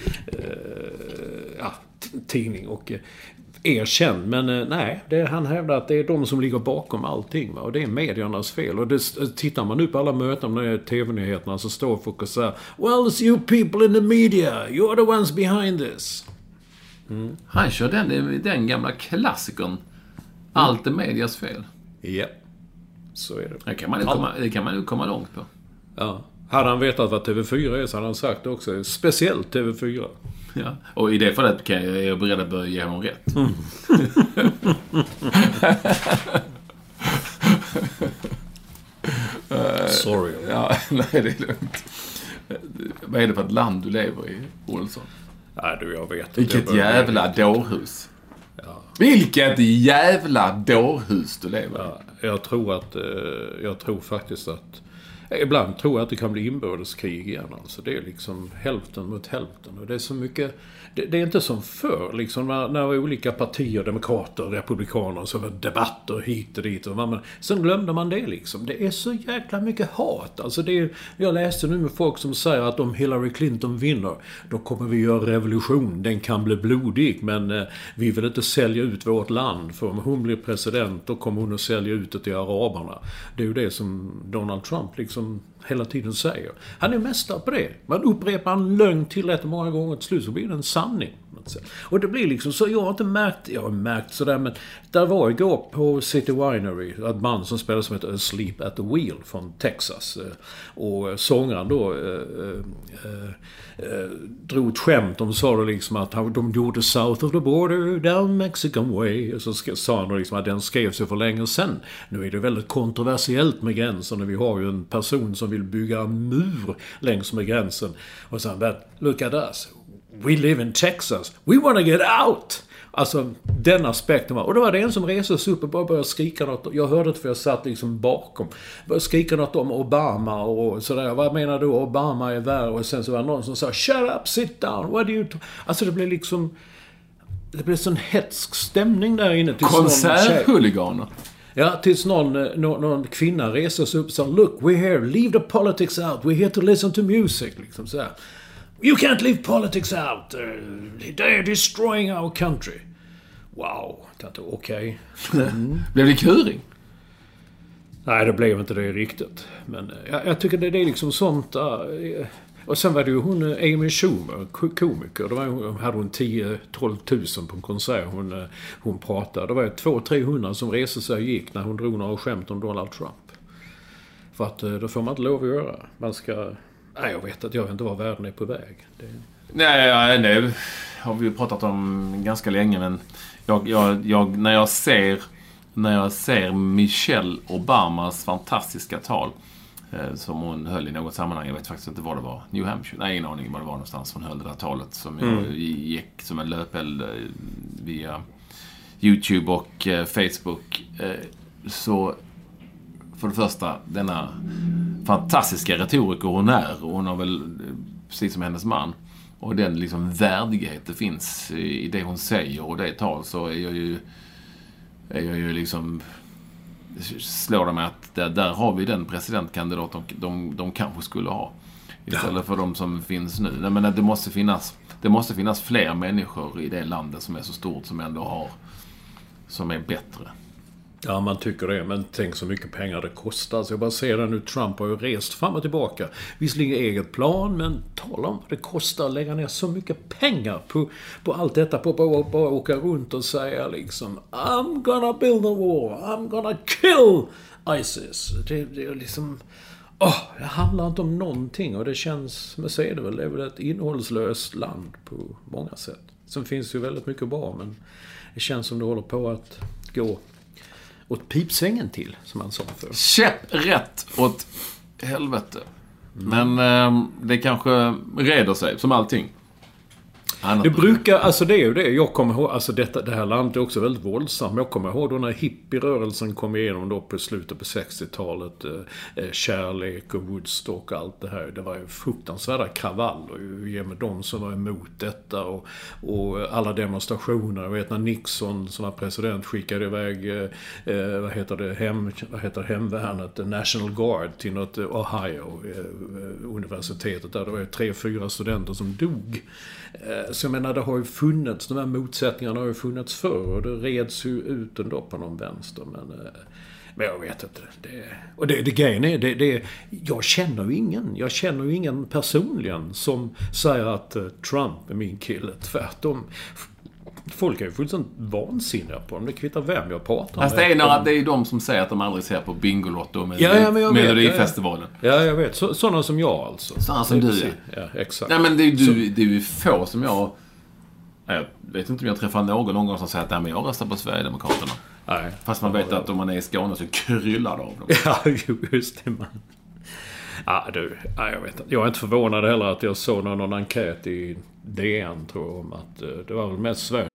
tidning och erkänd. Men nej, han hävdar att det är de som ligger bakom allting. Va? Och det är mediernas fel. Och tittar man nu på alla möten med tv-nyheterna, så står folk och säger, well, it's you people in the media. You're the ones behind this. Han kör den gamla klassikern. Allt är medias fel. Ja, så är det. Det kan man ju komma långt på. Ja. Hade han vetat vad TV4 är, så hade han sagt också, speciellt TV4. Ja. Och i det fallet är jag beredd att börja ge honom rätt. Sorry. Ja, nej, det är lugnt. Vad är det för ett land du lever i, Olsson? Nej, jag vet. Vilket jävla dårhus. Ja. Vilket jävla dårhus du lever i. Ja, jag tror faktiskt att... Ibland tror jag att det kan bli inbördeskrig igen. Alltså det är liksom hälften mot hälften. Och det är så mycket... Det är inte som förr. Liksom när olika partier, demokrater, republikaner, så var debatter hit och dit. Men sen glömde man det liksom. Det är så jäkla mycket hat. Alltså jag läste nu med folk som säger att om Hillary Clinton vinner, då kommer vi göra revolution. Den kan bli blodig, men vi vill inte sälja ut vårt land. För om hon blir president, då kommer hon att sälja ut det till araberna. Det är ju det som Donald Trump liksom hela tiden säger. Han är mästare på det. Man upprepar en lögn tillräckligt många gånger, till slut så blir det en sanning. Och det blir liksom så, jag har märkt sådär, men där var igår på City Winery ett man som spelar som heter Asleep at the Wheel från Texas, och sångaren då drog ett skämt. De sa då liksom att de gjorde South of the Border down Mexican way, och så sa han då liksom att den skrevs ju för länge sedan. Nu är det väldigt kontroversiellt med gränsen, och vi har ju en person som vill bygga en mur längs med gränsen, och så han look at us, we live in Texas, we want to get out. Alltså den aspekten var. Och då var det en som reste sig upp och bara började skrika något. Jag hörde det för jag satt liksom bakom. Började skrika något om Obama och sådär. Vad menar du? Obama är värre. Och sen så var det någon som sa, shut up, sit down, what do you... Alltså det blev liksom... Det blev sån hetsk stämning där inne. Konserthuliganer. Ja, tills någon kvinna reser sig upp och sa, look, we're here, leave the politics out, we're here to listen to music. Liksom så här. You can't leave politics out. They're destroying our country. Wow. Okej. Blev det kuring? Nej, det blev inte det riktigt. Men jag tycker det är liksom sånt... Och sen var det ju hon, Amy Schumer, komiker. Då hade hon 10-12 tusen på en konsert. Hon pratade. Det var 200-300 som reste sig och gick när hon drog några skämt om Donald Trump. För att då får man inte lov att göra. Man ska... Nej, jag vet inte var världen är på väg. Nej, har vi pratat om ganska länge, men jag när jag ser när jag ser Michelle Obamas fantastiska tal som hon höll i något sammanhang, jag vet faktiskt inte vad det var, New Hampshire, nej, ingen aning vad det var någonstans hon höll det där talet som jag gick som en löpeld via YouTube och Facebook, så för det första, denna fantastiska retoriker hon är, och hon har väl, precis som hennes man, och den liksom värdighet det finns i det hon säger och det tal, så är jag ju liksom, slår det mig att där har vi den presidentkandidat de kanske skulle ha istället för de som finns nu. Nej, men det måste finnas fler människor i det landet som är så stort, som ändå har, som är bättre. Ja, man tycker det, men tänk så mycket pengar det kostar. Så jag bara ser det nu, Trump har ju rest fram och tillbaka. Visserligen eget plan, men tala om vad det kostar att lägga ner så mycket pengar på allt detta. På bara åka runt och säga liksom I'm gonna build a wall, I'm gonna kill ISIS. Det är liksom... det handlar inte om någonting, och det känns, men säger det är väl ett innehållslöst land på många sätt. Sen finns ju väldigt mycket bra, men det känns som det håller på att gå åt pipsvängen till, som man sa för. Käpp rätt åt helvete. Men det kanske reder sig, som allting. Det brukar, alltså det är ju det. Jag kommer ihåg, alltså det här landet är också väldigt våldsamt. Jag kommer ihåg då när hippierörelsen kom igenom då på slutet på 60-talet. Kärlek och Woodstock och allt det här. Det var ju fruktansvärda kravaller med de som var emot detta. Och alla demonstrationer. Jag vet när Nixon som var president skickade iväg hemvärnet, National Guard, till något Ohio universitetet. Där det var 3-4 studenter som dog. Så jag menar, det har ju funnits, de här motsättningarna har ju funnits förr, och det reds ju ut ändå på någon vänster, men jag vet inte. Det grejen är, jag känner ju ingen personligen som säger att Trump är min kille, tvärtom. Folk är ju fullständigt vansinniga på dem. Det kvittar vem jag pratar med. Fast det är ju de som säger att de aldrig ser på Bingolotto med Melodifestivalen. Ja, jag vet. Sådana som jag alltså. Sådana som du är. Ja, exakt. Nej, men det är ju få som jag vet inte om jag träffar någon gång som säger att jag röstar på Sverigedemokraterna. Nej. Fast man vet att om man är i Skåne så kryllar det av dem. Ja, just det, man. Jag vet inte. Jag är inte förvånad heller att jag såg någon enkät i DN, tror jag, om att det var väl mest Sverige.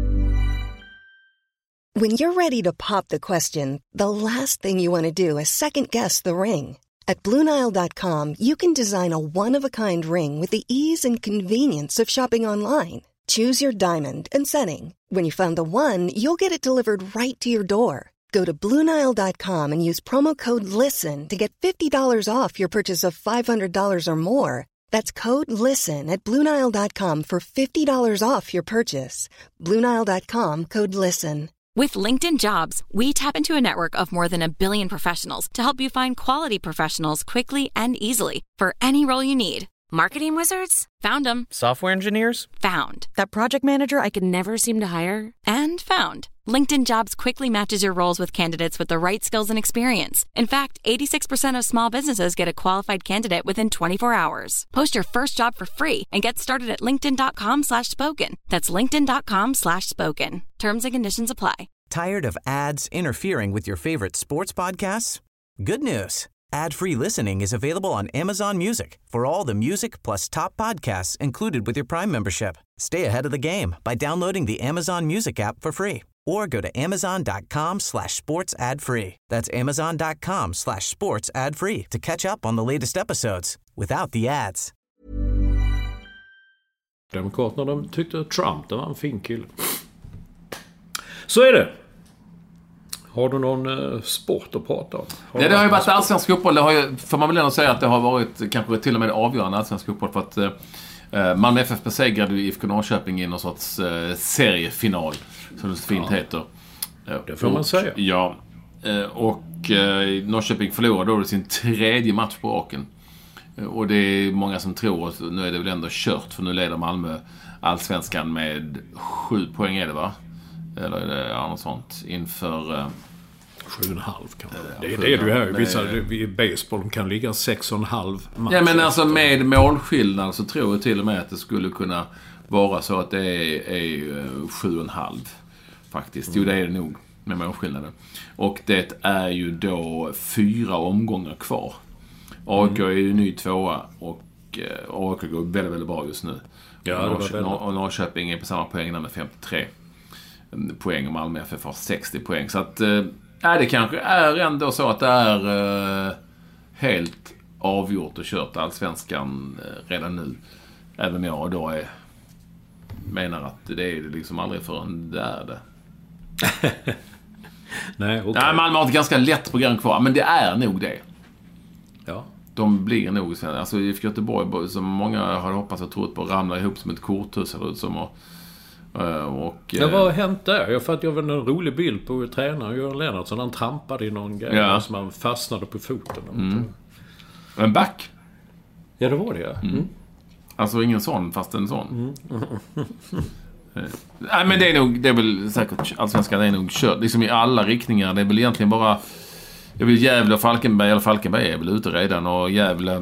When you're ready to pop the question, the last thing you want to do is second-guess the ring. At BlueNile.com, you can design a one-of-a-kind ring with the ease and convenience of shopping online. Choose your diamond and setting. When you find the one, you'll get it delivered right to your door. Go to BlueNile.com and use promo code LISTEN to get $50 off your purchase of $500 or more. That's code LISTEN at BlueNile.com for $50 off your purchase. BlueNile.com, code LISTEN. With LinkedIn Jobs, we tap into a network of more than 1 billion professionals to help you find quality professionals quickly and easily for any role you need. Marketing wizards? Found them. Software engineers? Found. That project manager I could never seem to hire? And found. LinkedIn Jobs quickly matches your roles with candidates with the right skills and experience. In fact, 86% of small businesses get a qualified candidate within 24 hours. Post your first job for free and get started at linkedin.com/spoken. That's linkedin.com/spoken. Terms and conditions apply. Tired of ads interfering with your favorite sports podcasts? Good news. Ad-free listening is available on Amazon Music for all the music plus top podcasts included with your Prime membership. Stay ahead of the game by downloading the Amazon Music app for free or go to amazon.com/sports ad free. That's amazon.com/sports ad free to catch up on the latest episodes without the ads. Demokraterna, de tyckte att Trump, det var en fin kille. Så är det. Har du någon sport att prata om? Det har ju varit allsvensk fotboll. Det har ju, får man väl ändå säga att det har varit kanske till och med avgörande allsvensk fotboll, för att Malmö FF besegrade ju IFK Norrköping i någon sorts seriefinal, som det så fint heter. Det får man säga. Ja. Och Norrköping förlorade då sin 3:e match på raken. Och det är många som tror att nu är det väl ändå kört, för nu leder Malmö allsvenskan med 7 poäng, är det va? Eller är det något sånt inför 7,5 kanske. Det är det du hör. Vissa i baseball kan ligga 6,5 matcher. Ja, men alltså med målskillnad så tror jag till och med att det skulle kunna vara så att det är 7,5 faktiskt. Jo, det är det nog. med målskillnaden. Och det är ju då 4 omgångar kvar. AIK är ju ny 2:a och AIK går väldigt, väldigt bra just nu. Ja, och Norrköping är på samma poäng med 53 poäng och Malmö FF har 60 poäng. Så att det kanske är ändå så att det är helt avgjort och kört Allsvenskan redan nu. Även jag då menar att det är liksom aldrig förrän det är det. Nej, okay. Nej, Malmö har ett ganska lätt program kvar, men det är nog det. Ja. De blir nog, alltså i Göteborg som många har hoppats och trott på, ramlar ihop som ett korthus eller som och vad har hänt där? Jag var en rolig bild på tränaren Göran Lennartsson. Han trampade i någon grej som han fastnade på foten. En back? Ja, det var det, ja. Alltså ingen sån, fast en sån. Nej, men det är väl säkert Allsvenskan är nog kört liksom i alla riktningar. Det är väl egentligen bara jag vill Gävle och Falkenberg, eller Falkenberg är väl ute redan, och Gävle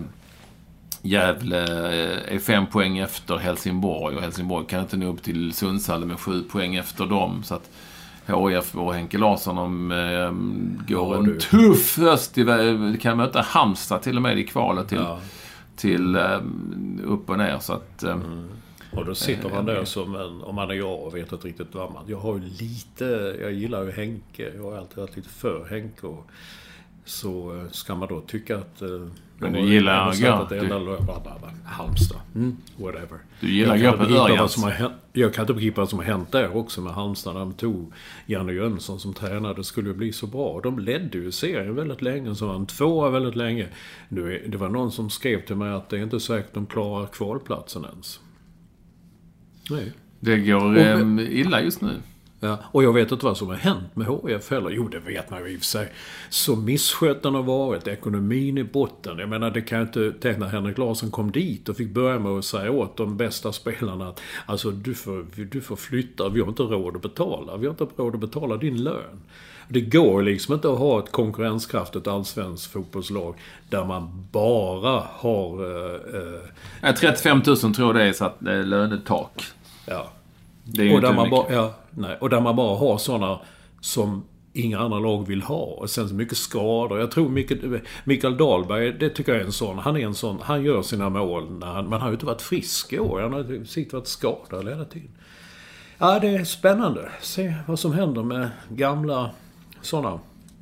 är 5 poäng efter Helsingborg, och Helsingborg kan inte nå upp till Sundsvall med 7 poäng efter dem, så att HIF och Henke Larsson går en tuff höst. Kan möta Halmstad till och med i kvalet till upp och ner, så att och då sitter man där som om man är jag och vet inte riktigt vad man. Jag gillar ju Henke, jag har alltid varit lite för Henke, och så ska man då tycka att men du gillar Halmstad. Whatever. Du gillar jag kan inte begripa vad som har hänt där också med Halmstad. De tog Janne Jönsson som tränare. Det skulle bli så bra. De ledde ju serien väldigt länge. Så var en 2 väldigt länge. Det var någon som skrev till mig att det är inte säkert de klarar kvalplatsen ens. Nej. Det går illa just nu. Ja, och jag vet inte vad som har hänt med HIF heller. Jo, det vet man ju i och för sig. Så missköten har varit, ekonomin i botten. Jag menar, det kan jag inte tänka när Henrik Larsson kom dit och fick börja med att säga åt de bästa spelarna att alltså, du får flytta, vi har inte råd att betala. Vi har inte råd att betala din lön. Det går liksom inte att ha ett konkurrenskraftigt allsvenskt fotbollslag där man bara har 35 000 tror jag det är, så att det är lönetak. Ja. Det är ju inte mycket. Och där man bara har sådana som inga andra lag vill ha. Och sen så mycket skador. Jag tror Mikael Dahlberg, det tycker jag är en sån. Han är en sån, han gör sina mål när man har ju inte varit frisk i år. Han har sitt varit skadad hela tiden. Ja, det är spännande. Se vad som händer med gamla sådana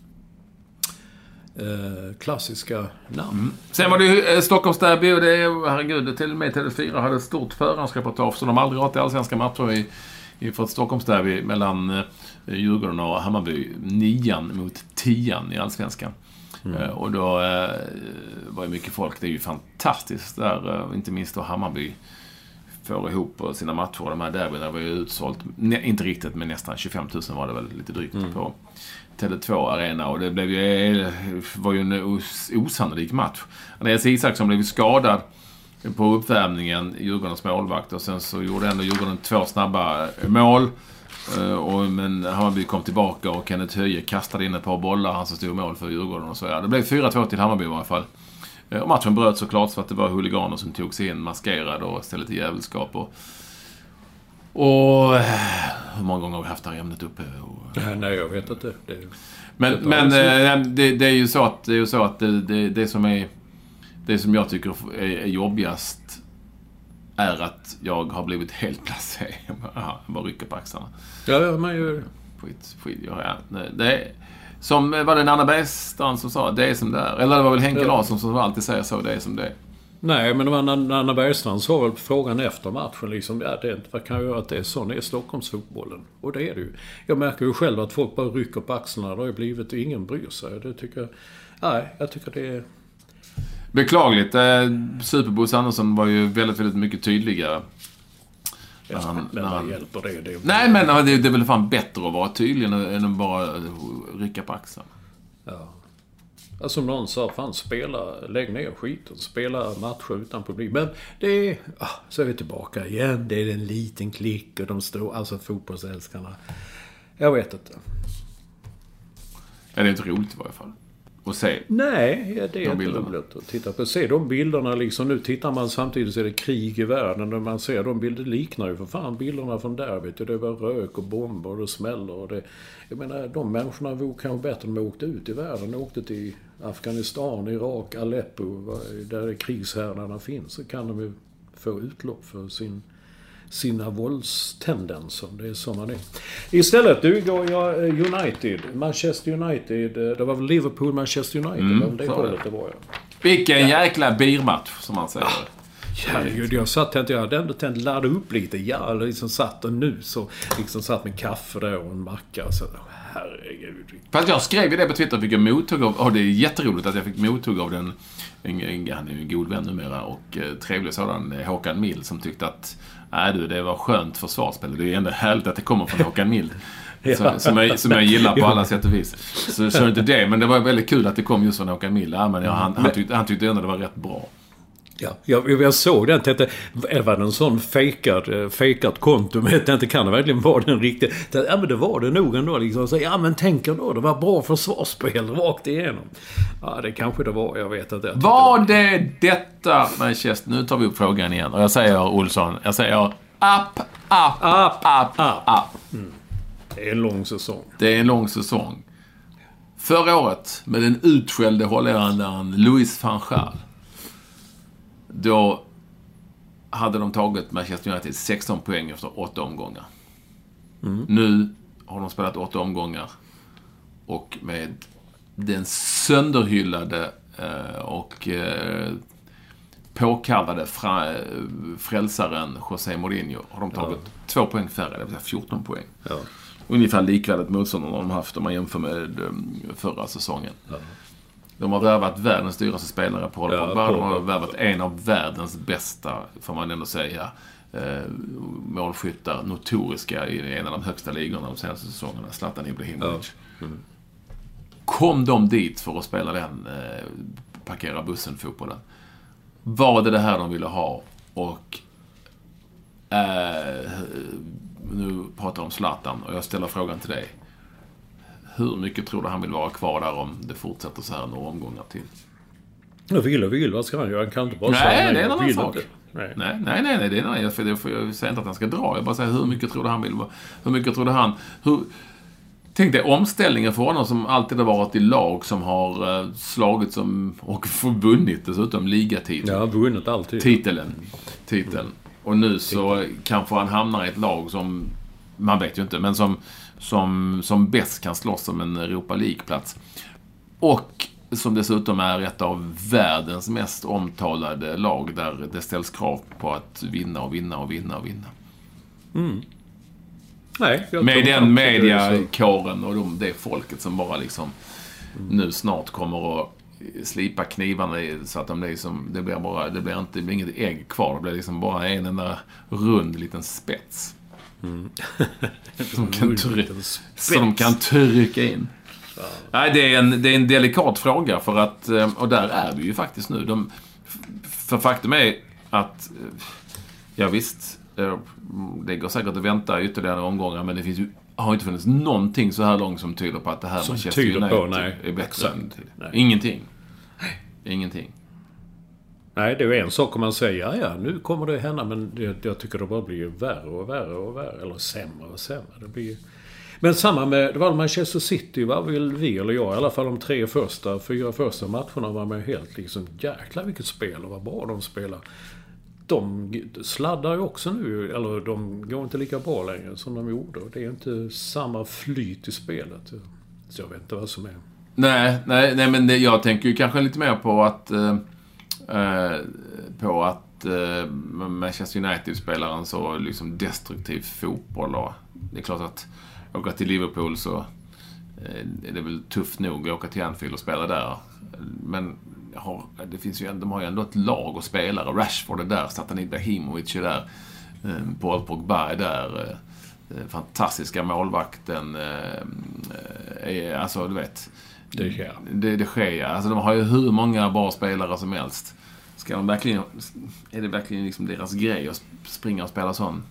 klassiska namn. Sen var det ju Stockholms derby, och det är, herregud, till och med TV4 hade ett stort förhandsreportage, så de har aldrig varit i allsvenska matcher för ett Stockholms derby mellan Djurgården och Hammarby, 9 mot 10 i allsvenskan. Och då var ju mycket folk. Det är ju fantastiskt där, inte minst då Hammarby får ihop sina matcher. De här derbyna var ju utsålt, inte riktigt, men nästan 25 000 var det väl lite drygt på Tele2 Arena, och det var ju en osannolik match. Andreas Isaksson blev skadad på uppvärmningen, Djurgårdens målvakt, och sen så gjorde ändå Djurgården 2 snabba mål, men Hammarby kom tillbaka och Kenneth Höje kastade in ett par bollar, han som stod mål för Djurgården, och så det blev 4-2 till Hammarby i alla fall. Och matchen bröt såklart för att det var huliganer som tog sig in maskerade och ställde till jävelskap, och hur många gånger har vi haft det här ämnet uppe? Nej, jag vet inte. Men det är ju så att det som jag tycker är jobbigast är att jag har blivit helt placerad. Jag bara rycker på axlarna. Ja, man gör skit. Ja. Det är, som var det Anna Bergstrand som sa, det är som det är. Eller det var väl Henke Larsson som alltid säger så, det är som det är. Nej, men Anna Bergstrand sa väl frågan efter matchen liksom, vad kan jag göra att det är så, det är Stockholmsfotbollen. Och det är det ju. Jag märker ju själv att folk bara rycker på axlarna, det har ju blivit, ingen bryr sig. Det tycker jag tycker det är beklagligt. Superboss Andersson var ju väldigt, väldigt mycket tydligare. Men vad hjälper det? Nej, men det är väl fan bättre att vara tydlig än att bara rycka på axlarna. Ja. Alltså någon sa, fan lägg ner skiten, spela matcher utan publik. Men det är, så är vi tillbaka igen. Det är en liten klick och de står, alltså fotbollsälskarna. Jag vet inte. Ja, det är inte roligt i varje fall. att se. Nej, det är inte roligt att titta på. Se de bilderna liksom. Nu tittar man samtidigt så är det krig i världen. När man ser de bilder liknar ju för fan bilderna från där. Vet du, det var rök och bomber och det smäller. Och det, jag menar, de människorna var kanske bättre om de åkte ut i världen. De åkte till Afghanistan, Irak, Aleppo. Där krigshärdarna finns. Så kan de ju få utlopp för sina våldstendenser. Det är som man är. Istället, du går jag United. Manchester United. Det var väl Liverpool, Manchester United. Det hållet det var jag. Vilken jäkla birmatch, som man säger. Herregud, jag hade ändå tänkt ladda upp lite. Jag liksom satt och nu så liksom satt med kaffe där och en macka. Så, herregud. Fast jag skrev det på Twitter och fick en mottog av... Och det är jätteroligt att jag fick mottog av den... Han är en god vän numera och trevlig sådan Håkan Mild som tyckte att det var skönt försvarsspel. Det är ändå härligt att det kommer från Håkan Mild. Som jag gillar på alla sätt och vis. Så inte det, men det var väldigt kul att det kom just från Håkan Mild. Ja, men han tyckte ändå det var rätt bra. Ja, jag såg den. Tänkte, var det en sån fejkat konto? Men jag tänkte, kan det verkligen vara den riktiga? Ja, men det var det nog ändå. Liksom. Så, ja, men tänk då, det var bra försvarsspel rakt igenom. Ja, det kanske det var. Jag vet inte. Var det detta, Manchester? Nu tar vi upp frågan igen. Och jag säger, Olsson, up. Det är en lång säsong. Det är en lång säsong. Förra året, med den utskällde holländaren Louis van Gaal, då hade de tagit Manchester United 16 poäng efter 8 omgångar. Nu har de spelat 8 omgångar och med den sönderhyllade och påkallade frälsaren José Mourinho har de tagit 2 poäng färre, det vill säga 14 poäng. Ja. Ungefär likvärdigt motstånd de haft om man jämför med förra säsongen. Ja. De har värvat världens dyraste spelare på de har värvat en av världens bästa, får man ändå säga, målskyttar, notoriska i en av de högsta ligorna de senaste säsongerna, Zlatan Ibrahimovic. Ja. Kom de dit för att spela den parkera bussen-fotbollen? Var det här de ville ha? Och nu pratar om Zlatan och jag ställer frågan till dig. Hur mycket tror du han vill vara kvar där om det fortsätter så här några omgångar till? Jag vill. Vad ska han göra? Han kan inte bara säga nej. Det är en annan sak. Nej, det är en annan. Jag säger inte att han ska dra. Jag bara säger, hur mycket tror du han vill vara? Hur mycket tror du han... Tänk dig omställningen för honom som alltid har varit i lag som har slagit som och vunnit dessutom ligatiteln. Ja, vunnit alltid. Titeln. Och nu så kanske han hamnar i ett lag som... Man vet ju inte, men som bäst kan slåss om en Europa League-plats. Och som dessutom är ett av världens mest omtalade lag där det ställs krav på att vinna. Nej, med den mediakåren och det folket som bara liksom nu snart kommer att slipa knivarna så att det blir inget ägg kvar. Det blir liksom bara en enda rund liten spets. Som de kan trycka in. Ja. Nej, det är en delikat fråga för att, och där är vi ju faktiskt nu. För faktum är att visst, det går säkert att vänta ytterligare omgångar, men det har inte funnits någonting så här långt som tyder på att det här Manchester United är bättre. Ingenting. Nej, det är en sak om man säger ja, nu kommer det hända, men jag tycker det bara blir värre och värre, eller sämre och sämre. Det blir... Men samma med, det var Manchester City, var väl vi eller jag, i alla fall de 4 första matcherna var med helt liksom, jäklar vilket spel och vad bra de spelar. De sladdar ju också nu, eller de går inte lika bra längre som de gjorde. Det är inte samma flyt i spelet. Så jag vet inte vad som är. Nej, men jag tänker ju kanske lite mer på att Manchester United spelar en så liksom destruktiv fotboll. Och det är klart att åka till Liverpool så är det väl tufft nog att åka till Anfield och spela där. Men de har ju ändå ett lag och spelare. Rashford är där, Zlatan Ibrahimovic är där, Paul Pogba är där, fantastiska målvakten alltså du vet, det sker. Alltså de har ju hur många bra spelare som helst. Är det verkligen liksom deras grej att springa och spela sån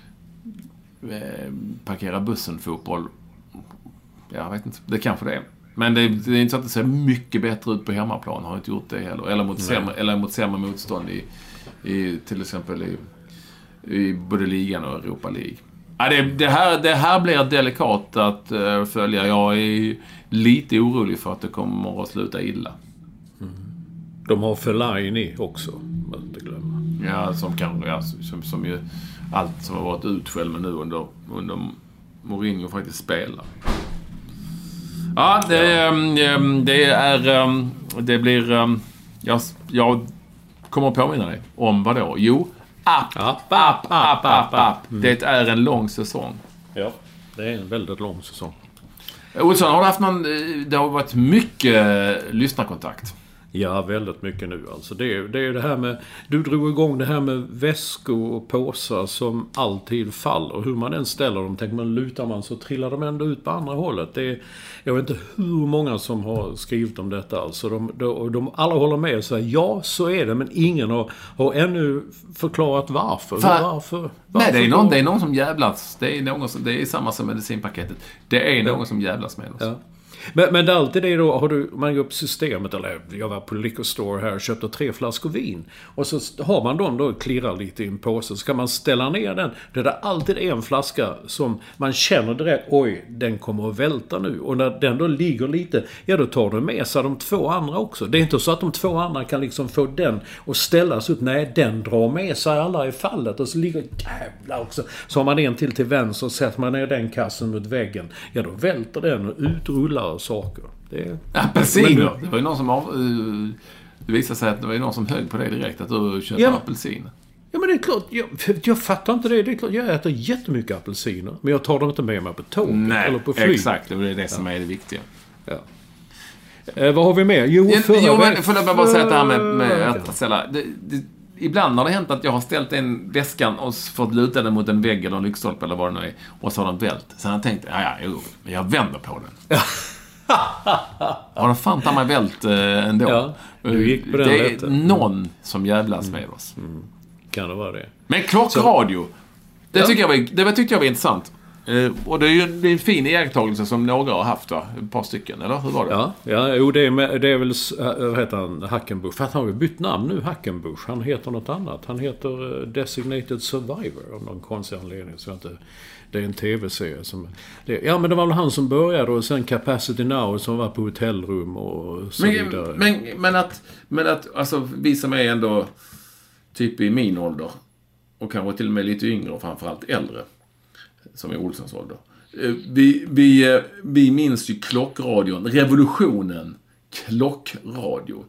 parkera bussen fotboll? Jag vet inte, det kanske det är. Men det är inte så att det ser mycket bättre ut på hemmaplan. Har inte gjort det heller. Eller mot sämre motstånd i till exempel i både ligan och Europa League. Ja, det här blir delikat att följa. Jag är lite orolig för att det kommer att sluta illa. De har Fellaini också, att inte glömma. Ja, som ju allt som har varit utskälld med nu under Mourinho faktiskt spelar. Ja, det blir... Jag kommer att påminna dig om vad då? Jo, app. Det är en lång säsong. Ja, det är en väldigt lång säsong. Olsson, har du haft det har varit mycket lyssnarkontakt? Ja, väldigt mycket nu alltså. Det är ju det här med... Du drog igång det här med väskor och påsar som alltid faller. Hur man än ställer dem, tänker man, lutar man så trillar de ändå ut på andra hållet. Jag vet inte hur många som har skrivit om detta. Alltså de alla håller med och säger ja, så är det. Men ingen har ännu förklarat varför. Varför nej, det är någon som jävlas. Det är samma som medicinpaketet. Det är någon som jävlas med oss. Ja. Men det är alltid det då, man går upp systemet, eller jag var på liquor store här och köpte 3 flaskor vin. Och så har man dem då klirrar lite i en påse. Så ska man ställa ner den. Det är alltid en flaska som man känner direkt, oj, den kommer att välta nu. Och när den då ligger lite, ja då tar du med sig de 2 andra också. Det är inte så att de 2 andra kan liksom få den och ställas upp. Nej, den drar med sig alla i fallet. Och så ligger, jävla också. Så har man en till vänster och sätter man ner den kassen mot väggen. Ja, då välter den och utrullar saker. Apelsiner. Det var ju någon som det visade sig att det var någon som högg på det direkt, att du köper apelsiner. Ja, men det är klart, jag fattar inte det. Det är klart, jag äter jättemycket apelsiner, men jag tar dem inte med mig på tåg eller på flyg. Exakt, det är det som är det viktiga. Ja. Vad har vi med? Får jag bara säga att det här med att ställa... Ibland har det hänt att jag har ställt en väskan och fått luta den mot en vägg eller en lyktstolpe eller vad det nu är, och så har den vält. Så har jag tänkt, men jag vänder på den. Har den fan ta mig vält ändå. Ja, du gick på den det är någon som jävlas med oss. Kan det vara det? Men klockradio, det tyckte jag var intressant. Och det är en fin iakttagelse som några har haft, va? Ett par stycken, eller hur var det? Ja, det är väl, vad heter han, Hackenbush. För han har ju bytt namn nu, Hackenbush. Han heter något annat. Han heter Designated Survivor av någon konstig anledning. Så inte, det är en tv-serie som... men det var väl han som började, och sen Capacity Now som var på hotellrum och så vidare. Men att alltså, vi som är ändå typ i min ålder och kanske till och med lite yngre och framförallt äldre, som är Olssons ålder. Vi minns ju klockradion, revolutionen, klockradio.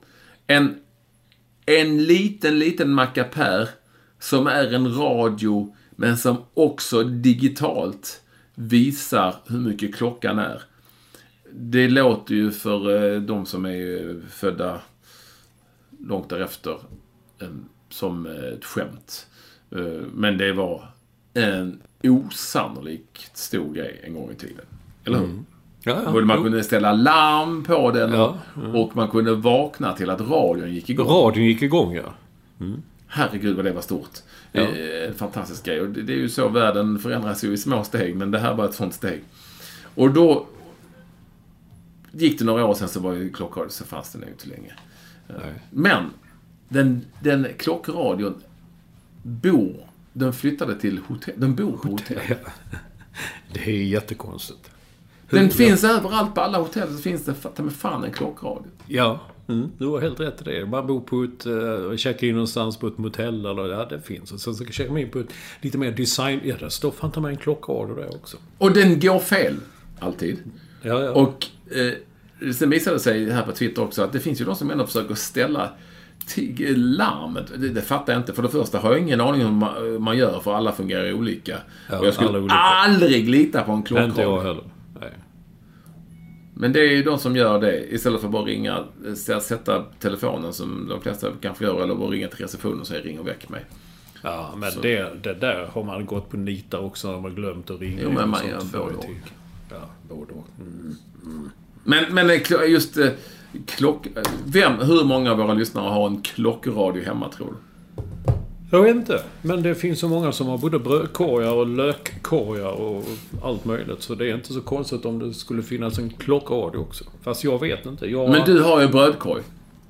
En liten mackapär som är en radio, men som också digitalt visar hur mycket klockan är. Det låter ju för de som är födda långt därefter som ett skämt. Men det var en osannolikt stor grej en gång i tiden. Eller hur? Ja. Man kunde ställa larm på den och man kunde vakna till att radion gick igång. Radion gick igång, ja. Herregud vad det var stort. En fantastisk grej. Och det är ju så, världen förändras ju i små steg, men det här var ett sånt steg. Och då gick det några år sedan, så var ju klockradion, så fanns den ju inte länge. Men den klockradion den flyttade till hotell. Den bor på hotell. Det är jättekonstigt. Den finns överallt på alla hotell, så finns det med fan en klockradio. Ja, du har helt rätt i det. Man bor på checkar in någonstans på ett motell eller det finns. Och sen så checkar man in på ett lite mer design. Ja, det står fan ta med en klockradio där också. Och den går fel alltid. Ja. Och sen visade det sig här på Twitter också att det finns ju de som ändå försöker ställa larmet. Det fattar jag inte. För det första har jag ingen aning om man gör, för alla fungerar olika. Och jag skulle aldrig lita på en klockradio. Inte jag heller. Nej. Men det är ju de som gör det istället för att bara ringa, sätta telefonen som de flesta kanske gör, eller bara ringa till receptionen och säga ring och väck mig. Ja, men det där har man gått på nitar också när man glömt att ringa. Jo, men man gör både och. Ja, både och. Men just hur många av våra lyssnare har en klockradio hemma, tror du? Jag vet inte. Men det finns så många som har både brödkorgar och lökkorgar och allt möjligt. Så det är inte så konstigt om det skulle finnas en klockradio också. Fast jag vet inte. Men du har ju brödkorg.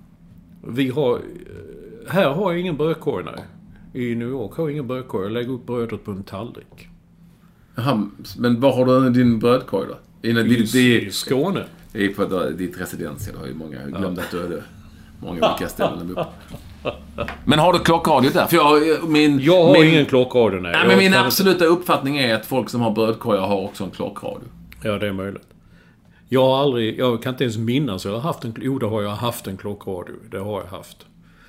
Här har jag ingen brödkorg, nej. I New York har jag ingen brödkorg. Jag lägger upp brödet på en tallrik. Jaha, men var har du din brödkorg då? I Skåne. Det är på ditt residens. Jag har ju många. Jag glömde att du hade många olika ställen upp. Men har du klockradio där? För jag har ingen klockradio, nej. Men min absoluta uppfattning är att folk som har brödkorgar har också en klockradio. Ja, det är möjligt. Jag kan inte ens minnas. Jag har haft det har jag haft en klockradio. Det har jag haft.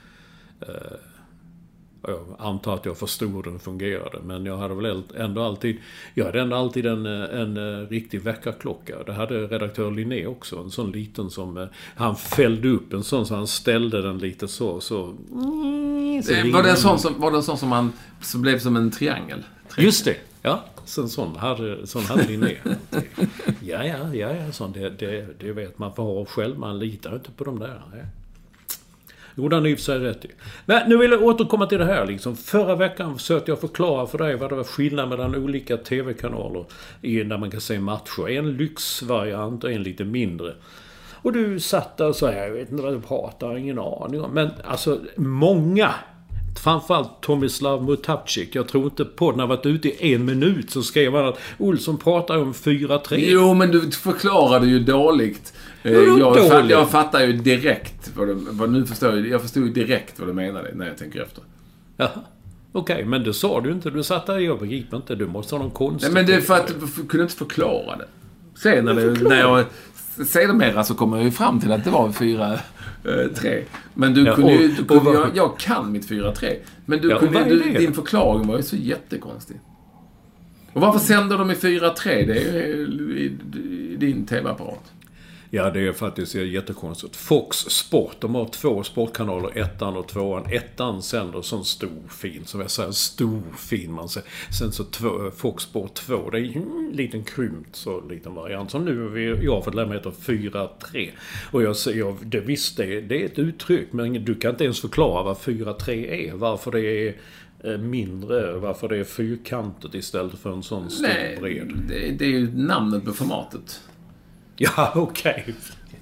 Jag antar att jag förstod hur den fungerade. Men jag hade ändå alltid en riktig väckarklocka. Det hade redaktör Linné också. En sån liten som han fällde upp en sån så han ställde den lite så var det en sån som man som blev som en triangel? Just det. Ja, sån hade Linné. Ja, sån det vet man för ha själv. Man litar inte på dem där. Ja. Jo, det har ni sig rätt i. Men nu vill jag återkomma till det här. Liksom. Förra veckan försökte jag förklara för dig vad det var skillnad mellan olika tv-kanaler när man kan se matcher. En lyxvariant och en lite mindre. Och du satt där och sa, jag vet inte vad du pratar, ingen aning om. Men alltså, många, framförallt Tomislav Mutapcik, jag tror inte på, när han varit ute i 1 minut så skrev han att Olsson pratar om 4-3. Jo, men du förklarade ju dåligt. Jag fattar ju direkt jag förstod ju direkt vad du menade när jag tänker efter. Ja, okej, men det sa du inte. Du satt där, jag begriper inte. Du måste ha någon konstig... Nej, men det är för att du kunde inte förklara det. Sen när jag säger det mera så kommer jag ju fram till att det var 4-3. Men du kunde jag kan mitt 4-3. Men din förklaring var ju så jättekonstig. Och varför sänder de i 4-3? Det är ju i din tv-apparat. Ja, det är faktiskt jättekonstigt. Fox Sport, de har 2 sportkanaler, 1:an och 2:an. 1:an sänder sån stor fin, som jag säger, stor fin man säger. Sen så Fox Sport 2, det är en liten krympt så liten variant. Som nu jag har fått lära mig heter 4-3. Och det är ett uttryck, men du kan inte ens förklara vad 4-3 är. Varför det är mindre, varför det är fyrkantigt istället för en sån stor bred. Det är ju namnet på formatet. Ja, okej.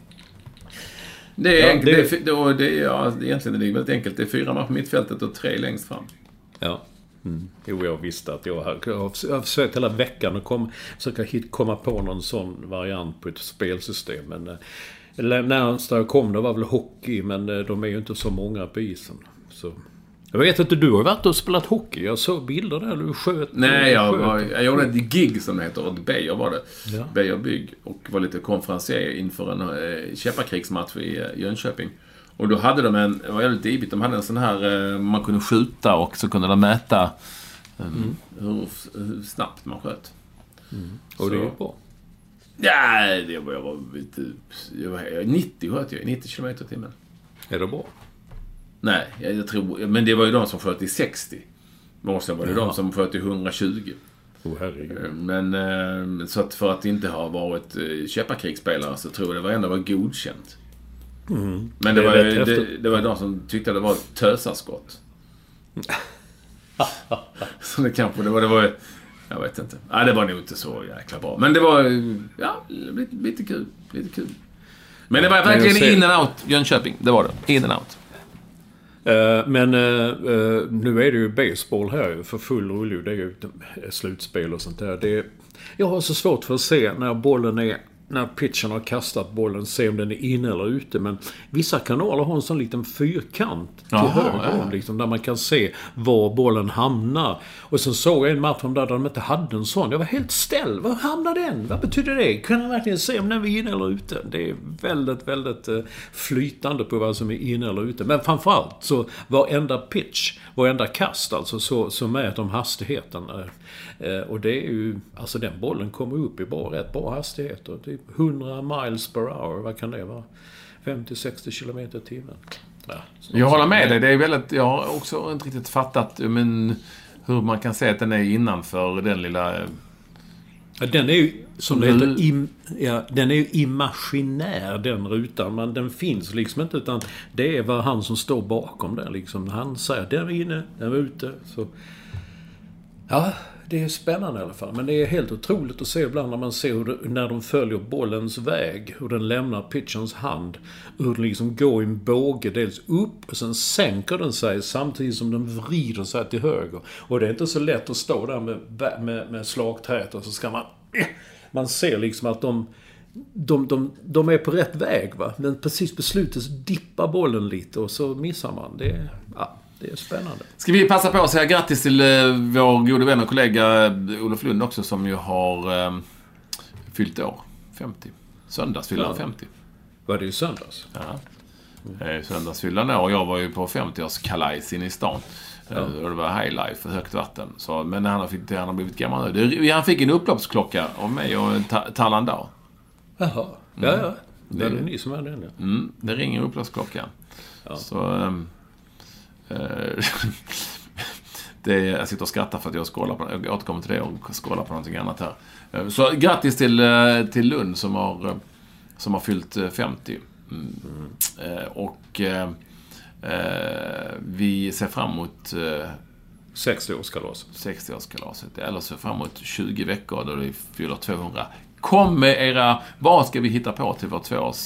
Det är egentligen är det väldigt enkelt. Det är 4 man på mittfältet och 3 längst fram. Ja. Jo, jag visste att jag har försökt hela veckan och försöka komma på någon sån variant på ett spelsystem. Men närmast jag kom det var väl hockey, men de är ju inte så många på isen. Så... Jag vet inte, du har varit och spelat hockey. Jag såg bilder där du sköt. Nej, jag gjorde ett gig som det heter. Beijer var det. Ja. Beijer bygg. Och var lite konferencier inför en käpparkrigsmatch i Jönköping. Och då hade de det var väldigt ibigt. De hade en sån här, man kunde skjuta och så kunde de mäta hur snabbt man sköt. Och det är bra. Ja, jag var 90 sköt jag. 90 km/h. Är det bra? Nej, jag tror... Men det var ju de som sköt i 60. Och sen var det de som sköt i 120. Herregud. Men så att för att inte ha varit käpparkrigsspelare så tror jag det var ändå var godkänt. Men det var de som tyckte det var ett tösarskott. Så det kanske... Det var jag vet inte. Nej, det var nog inte så jäkla bra. Men det var... Ja, lite kul. Men det var verkligen in and out Jönköping. Det var det. In and out. Men nu är det ju baseball här för full rulle. Det är ju slutspel och sånt där. Jag har så svårt för att se när pitchen har kastat bollen, se om den är inne eller ute. Men vissa kanaler har en sån liten fyrkant till höger om, liksom, där man kan se var bollen hamnar. Och sen såg jag en match där de inte hade en sån. Jag var helt ställd. Var hamnar den? Vad betyder det? Kan jag verkligen se om den är inne eller ute? Det är väldigt, väldigt flytande på vad som är inne eller ute. Men framförallt så varenda pitch, varenda kast alltså, så mäter de hastigheten. Och det är ju, alltså den bollen kommer upp i rätt bra hastigheter. Typ 100 miles per hour, vad kan det vara? 50-60 km/h. Ja, jag håller med dig, det är väldigt, jag har också inte riktigt fattat hur man kan säga att den är innanför den lilla Ja, den är ju, som det heter, den är ju imaginär, den rutan. Men den finns liksom inte, utan det är vad han som står bakom där liksom. Han säger, den är inne, den är ute. Så, ja, det är spännande i alla fall. Men det är helt otroligt att se ibland när man ser när de följer bollens väg. Hur den lämnar pitcherns hand. Hur den liksom går i en båge dels upp och sen sänker den sig samtidigt som den vrider sig till höger. Och det är inte så lätt att stå där med slagträt och så ska man ser liksom att de är på rätt väg, va? Men precis på slutet så dippar bollen lite och så missar man. Det är spännande. Ska vi passa på att säga grattis till vår gode vän och kollega Olof Lund också, som ju har fyllt år 50. Söndagsfyllan 50. Var det ju söndags? Ja. Söndagsfyllan år. Jag var ju på 50-årskalajs inne i stan. Ja. Och det var highlife för högt vatten. Så, men han har blivit gammal nu. Han fick en upploppsklocka av mig och Talandar. Jaha. Ja. Det är ni som är den. Ja. Det ringer upploppsklockan. Ja. Så... jag sitter och skrattar för att jag återkommer till det och skålar på någonting annat här. Så grattis till Lund som har fyllt 50. Och vi ser fram emot 60-årskalaset. Eller ser fram emot 20 veckor då vi fyller 200. Kom med era, vad ska vi hitta på till vår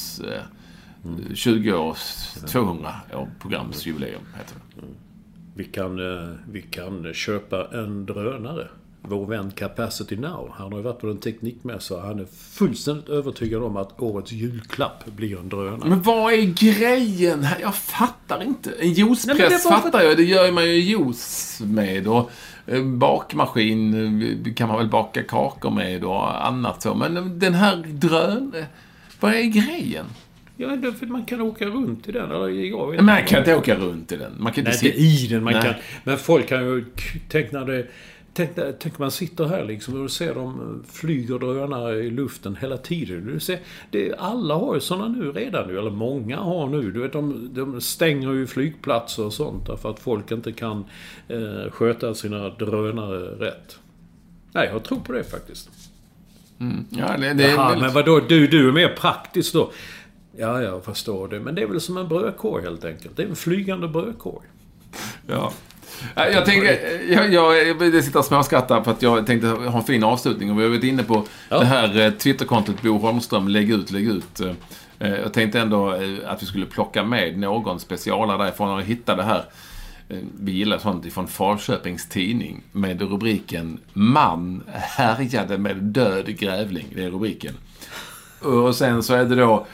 20 års 200 år programsjubileum heter det. Vi kan köpa en drönare. Vår vän Capacity Now, han har ju varit på en teknikmässa. Han är fullständigt övertygad om att årets julklapp blir en drönare. Men vad är grejen här? Jag fattar inte. En juicepress fattar jag. Det gör man ju juice med. Och bakmaskin kan man väl baka kakor med och annat så. Men den här drönaren, vad är grejen? Ja, man kan åka runt i den. Eller man kan inte åka runt i den. Man kan inte inte i den. Man kan, men folk kan ju tänk man sitter här liksom och ser de flyger drönare i luften hela tiden. Du ser, alla har ju sådana nu redan nu. Eller många har nu. Du vet, de stänger ju flygplatser och sånt därför att folk inte kan sköta sina drönare rätt. Nej, jag tror på det faktiskt. Ja, det är väldigt... Men vadå, du är mer praktisk då. Ja, jag förstår det. Men det är väl som en brödkorg helt enkelt. Det är en flygande brödkorg. Ja. Jag tänkte, jag sitter och småskrattar för att jag tänkte ha en fin avslutning. Och vi har varit inne på det här Twitterkontot Bo Holmström, lägg ut. Jag tänkte ändå att vi skulle plocka med någon specialare därifrån och hitta det här. Vi gillar sånt ifrån Falköpings tidning med rubriken "Man härjade med död grävling". Det är rubriken. Och sen så är det då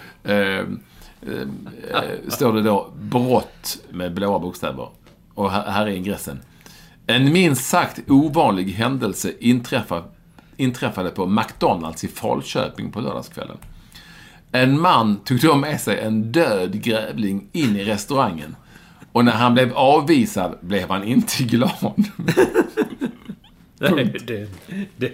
står det då brott med blåa bokstäver. Och här är ingressen. En minst sagt ovanlig händelse inträffade på McDonalds i Falköping på lördagskvällen. En man tog då med sig en död grävling in i restaurangen. Och när han blev avvisad blev han inte glad. Nej, det.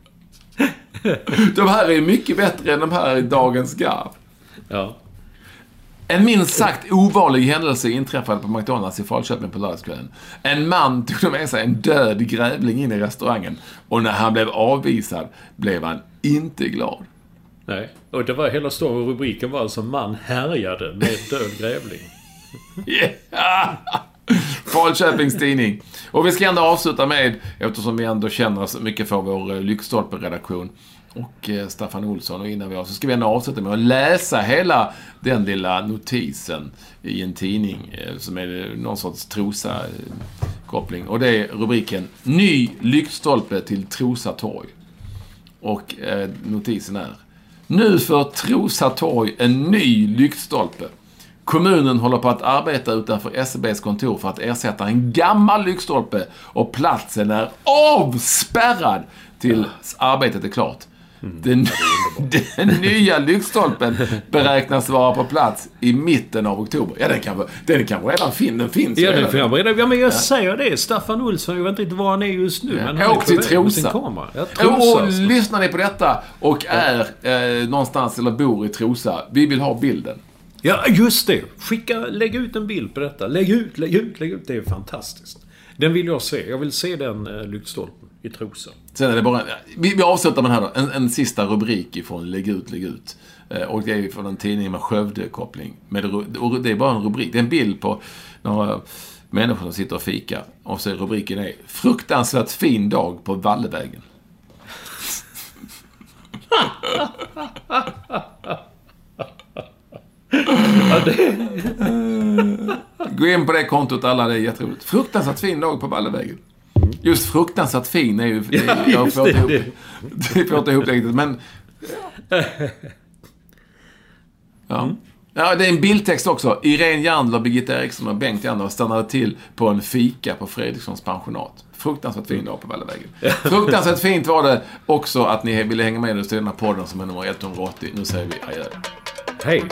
De här är mycket bättre än de här i dagens garv. Ja. En minst sagt ovanlig händelse inträffade på McDonalds i Falköping på lördagskvällen. En man tog med sig en död grävling in i restaurangen. Och när han blev avvisad blev han inte glad. Nej, och det var hela storyn. Rubriken var alltså "Man härjade med död grävling". Yeah. Falköpings tidning. Och vi ska ändå avsluta med, eftersom vi ändå känner så mycket för vår Lyckstolpe-redaktion och Staffan Olsson, och innan vi så ska vi ändå avsluta med att läsa hela den lilla notisen i en tidning som är någon sorts Trosa-koppling. Och det är rubriken "Ny Lyckstolpe till Trosa torg". Och notisen är: "Nu för Trosa torg en ny lyktstolpe. Kommunen håller på att arbeta utanför SEBs kontor för att ersätta en gammal lyktstolpe och platsen är avspärrad till arbetet är klart. Den nya lyktstolpen beräknas vara på plats i mitten av oktober." Ja, den kan redan finns. Ja, den finns redan. Ja, men jag säger det. Staffan Olsson, jag vet inte var han är just nu. Ja. Men åk till Trosa. Och alltså. lyssnar ni på detta och är någonstans eller bor i Trosa, vi vill ha bilden. Ja, just det. Lägg ut en bild på detta. Lägg ut. Det är fantastiskt. Den vill jag se. Jag vill se den lyktstolpen i Trosa. Sen är det bara... Vi avslutar med den här då. En sista rubrik ifrån Lägg ut. Och det är från en tidning med Skövde-koppling. Och det är bara en rubrik. Det är en bild på några människor som sitter och fikar. Och så är rubriken är fruktansvärt fin dag på Vallevägen. Gå in på det kontot alla, det är jätteroligt. Fruktansvärt fin dag på Vallevägen. Just fruktansvärt fin är ju... Jag får inte ihop det. Men... Ja. Ja, det är en bildtext också. Irene Jandler, Birgitta Eriksson och Bengt Jandler stannade till på en fika på Fredrikssons pensionat. Fruktansvärt fin dag på Vallevägen. Fruktansvärt fint var det också att ni ville hänga med oss i den här podden som är nummer 180. Nu säger vi adjö. Hej!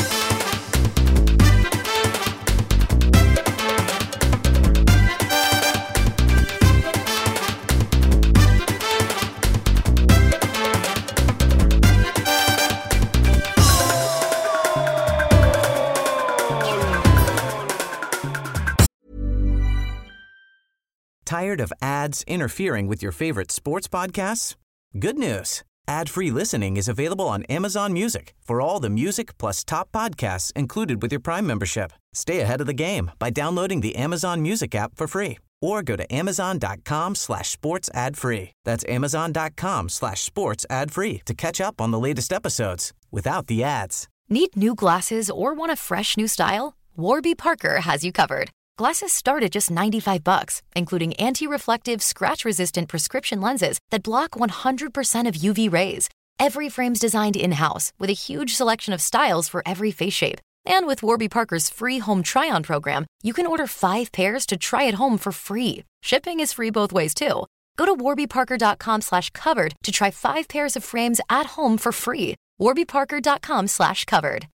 Tired of ads interfering with your favorite sports podcasts? Good news. Ad-free listening is available on Amazon Music for all the music plus top podcasts included with your Prime membership. Stay ahead of the game by downloading the Amazon Music app for free or go to amazon.com/sports ad free. That's amazon.com/sports ad free to catch up on the latest episodes without the ads. Need new glasses or want a fresh new style? Warby Parker has you covered. Glasses start at just $95, including anti-reflective, scratch-resistant prescription lenses that block 100% of UV rays. Every frame's designed in-house with a huge selection of styles for every face shape. And with Warby Parker's free home try-on program, you can order 5 pairs to try at home for free. Shipping is free both ways, too. Go to warbyparker.com/covered to try 5 pairs of frames at home for free. warbyparker.com/covered.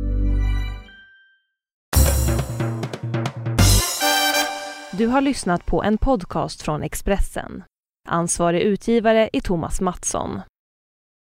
Du har lyssnat på en podcast från Expressen. Ansvarig utgivare är Thomas Mattsson.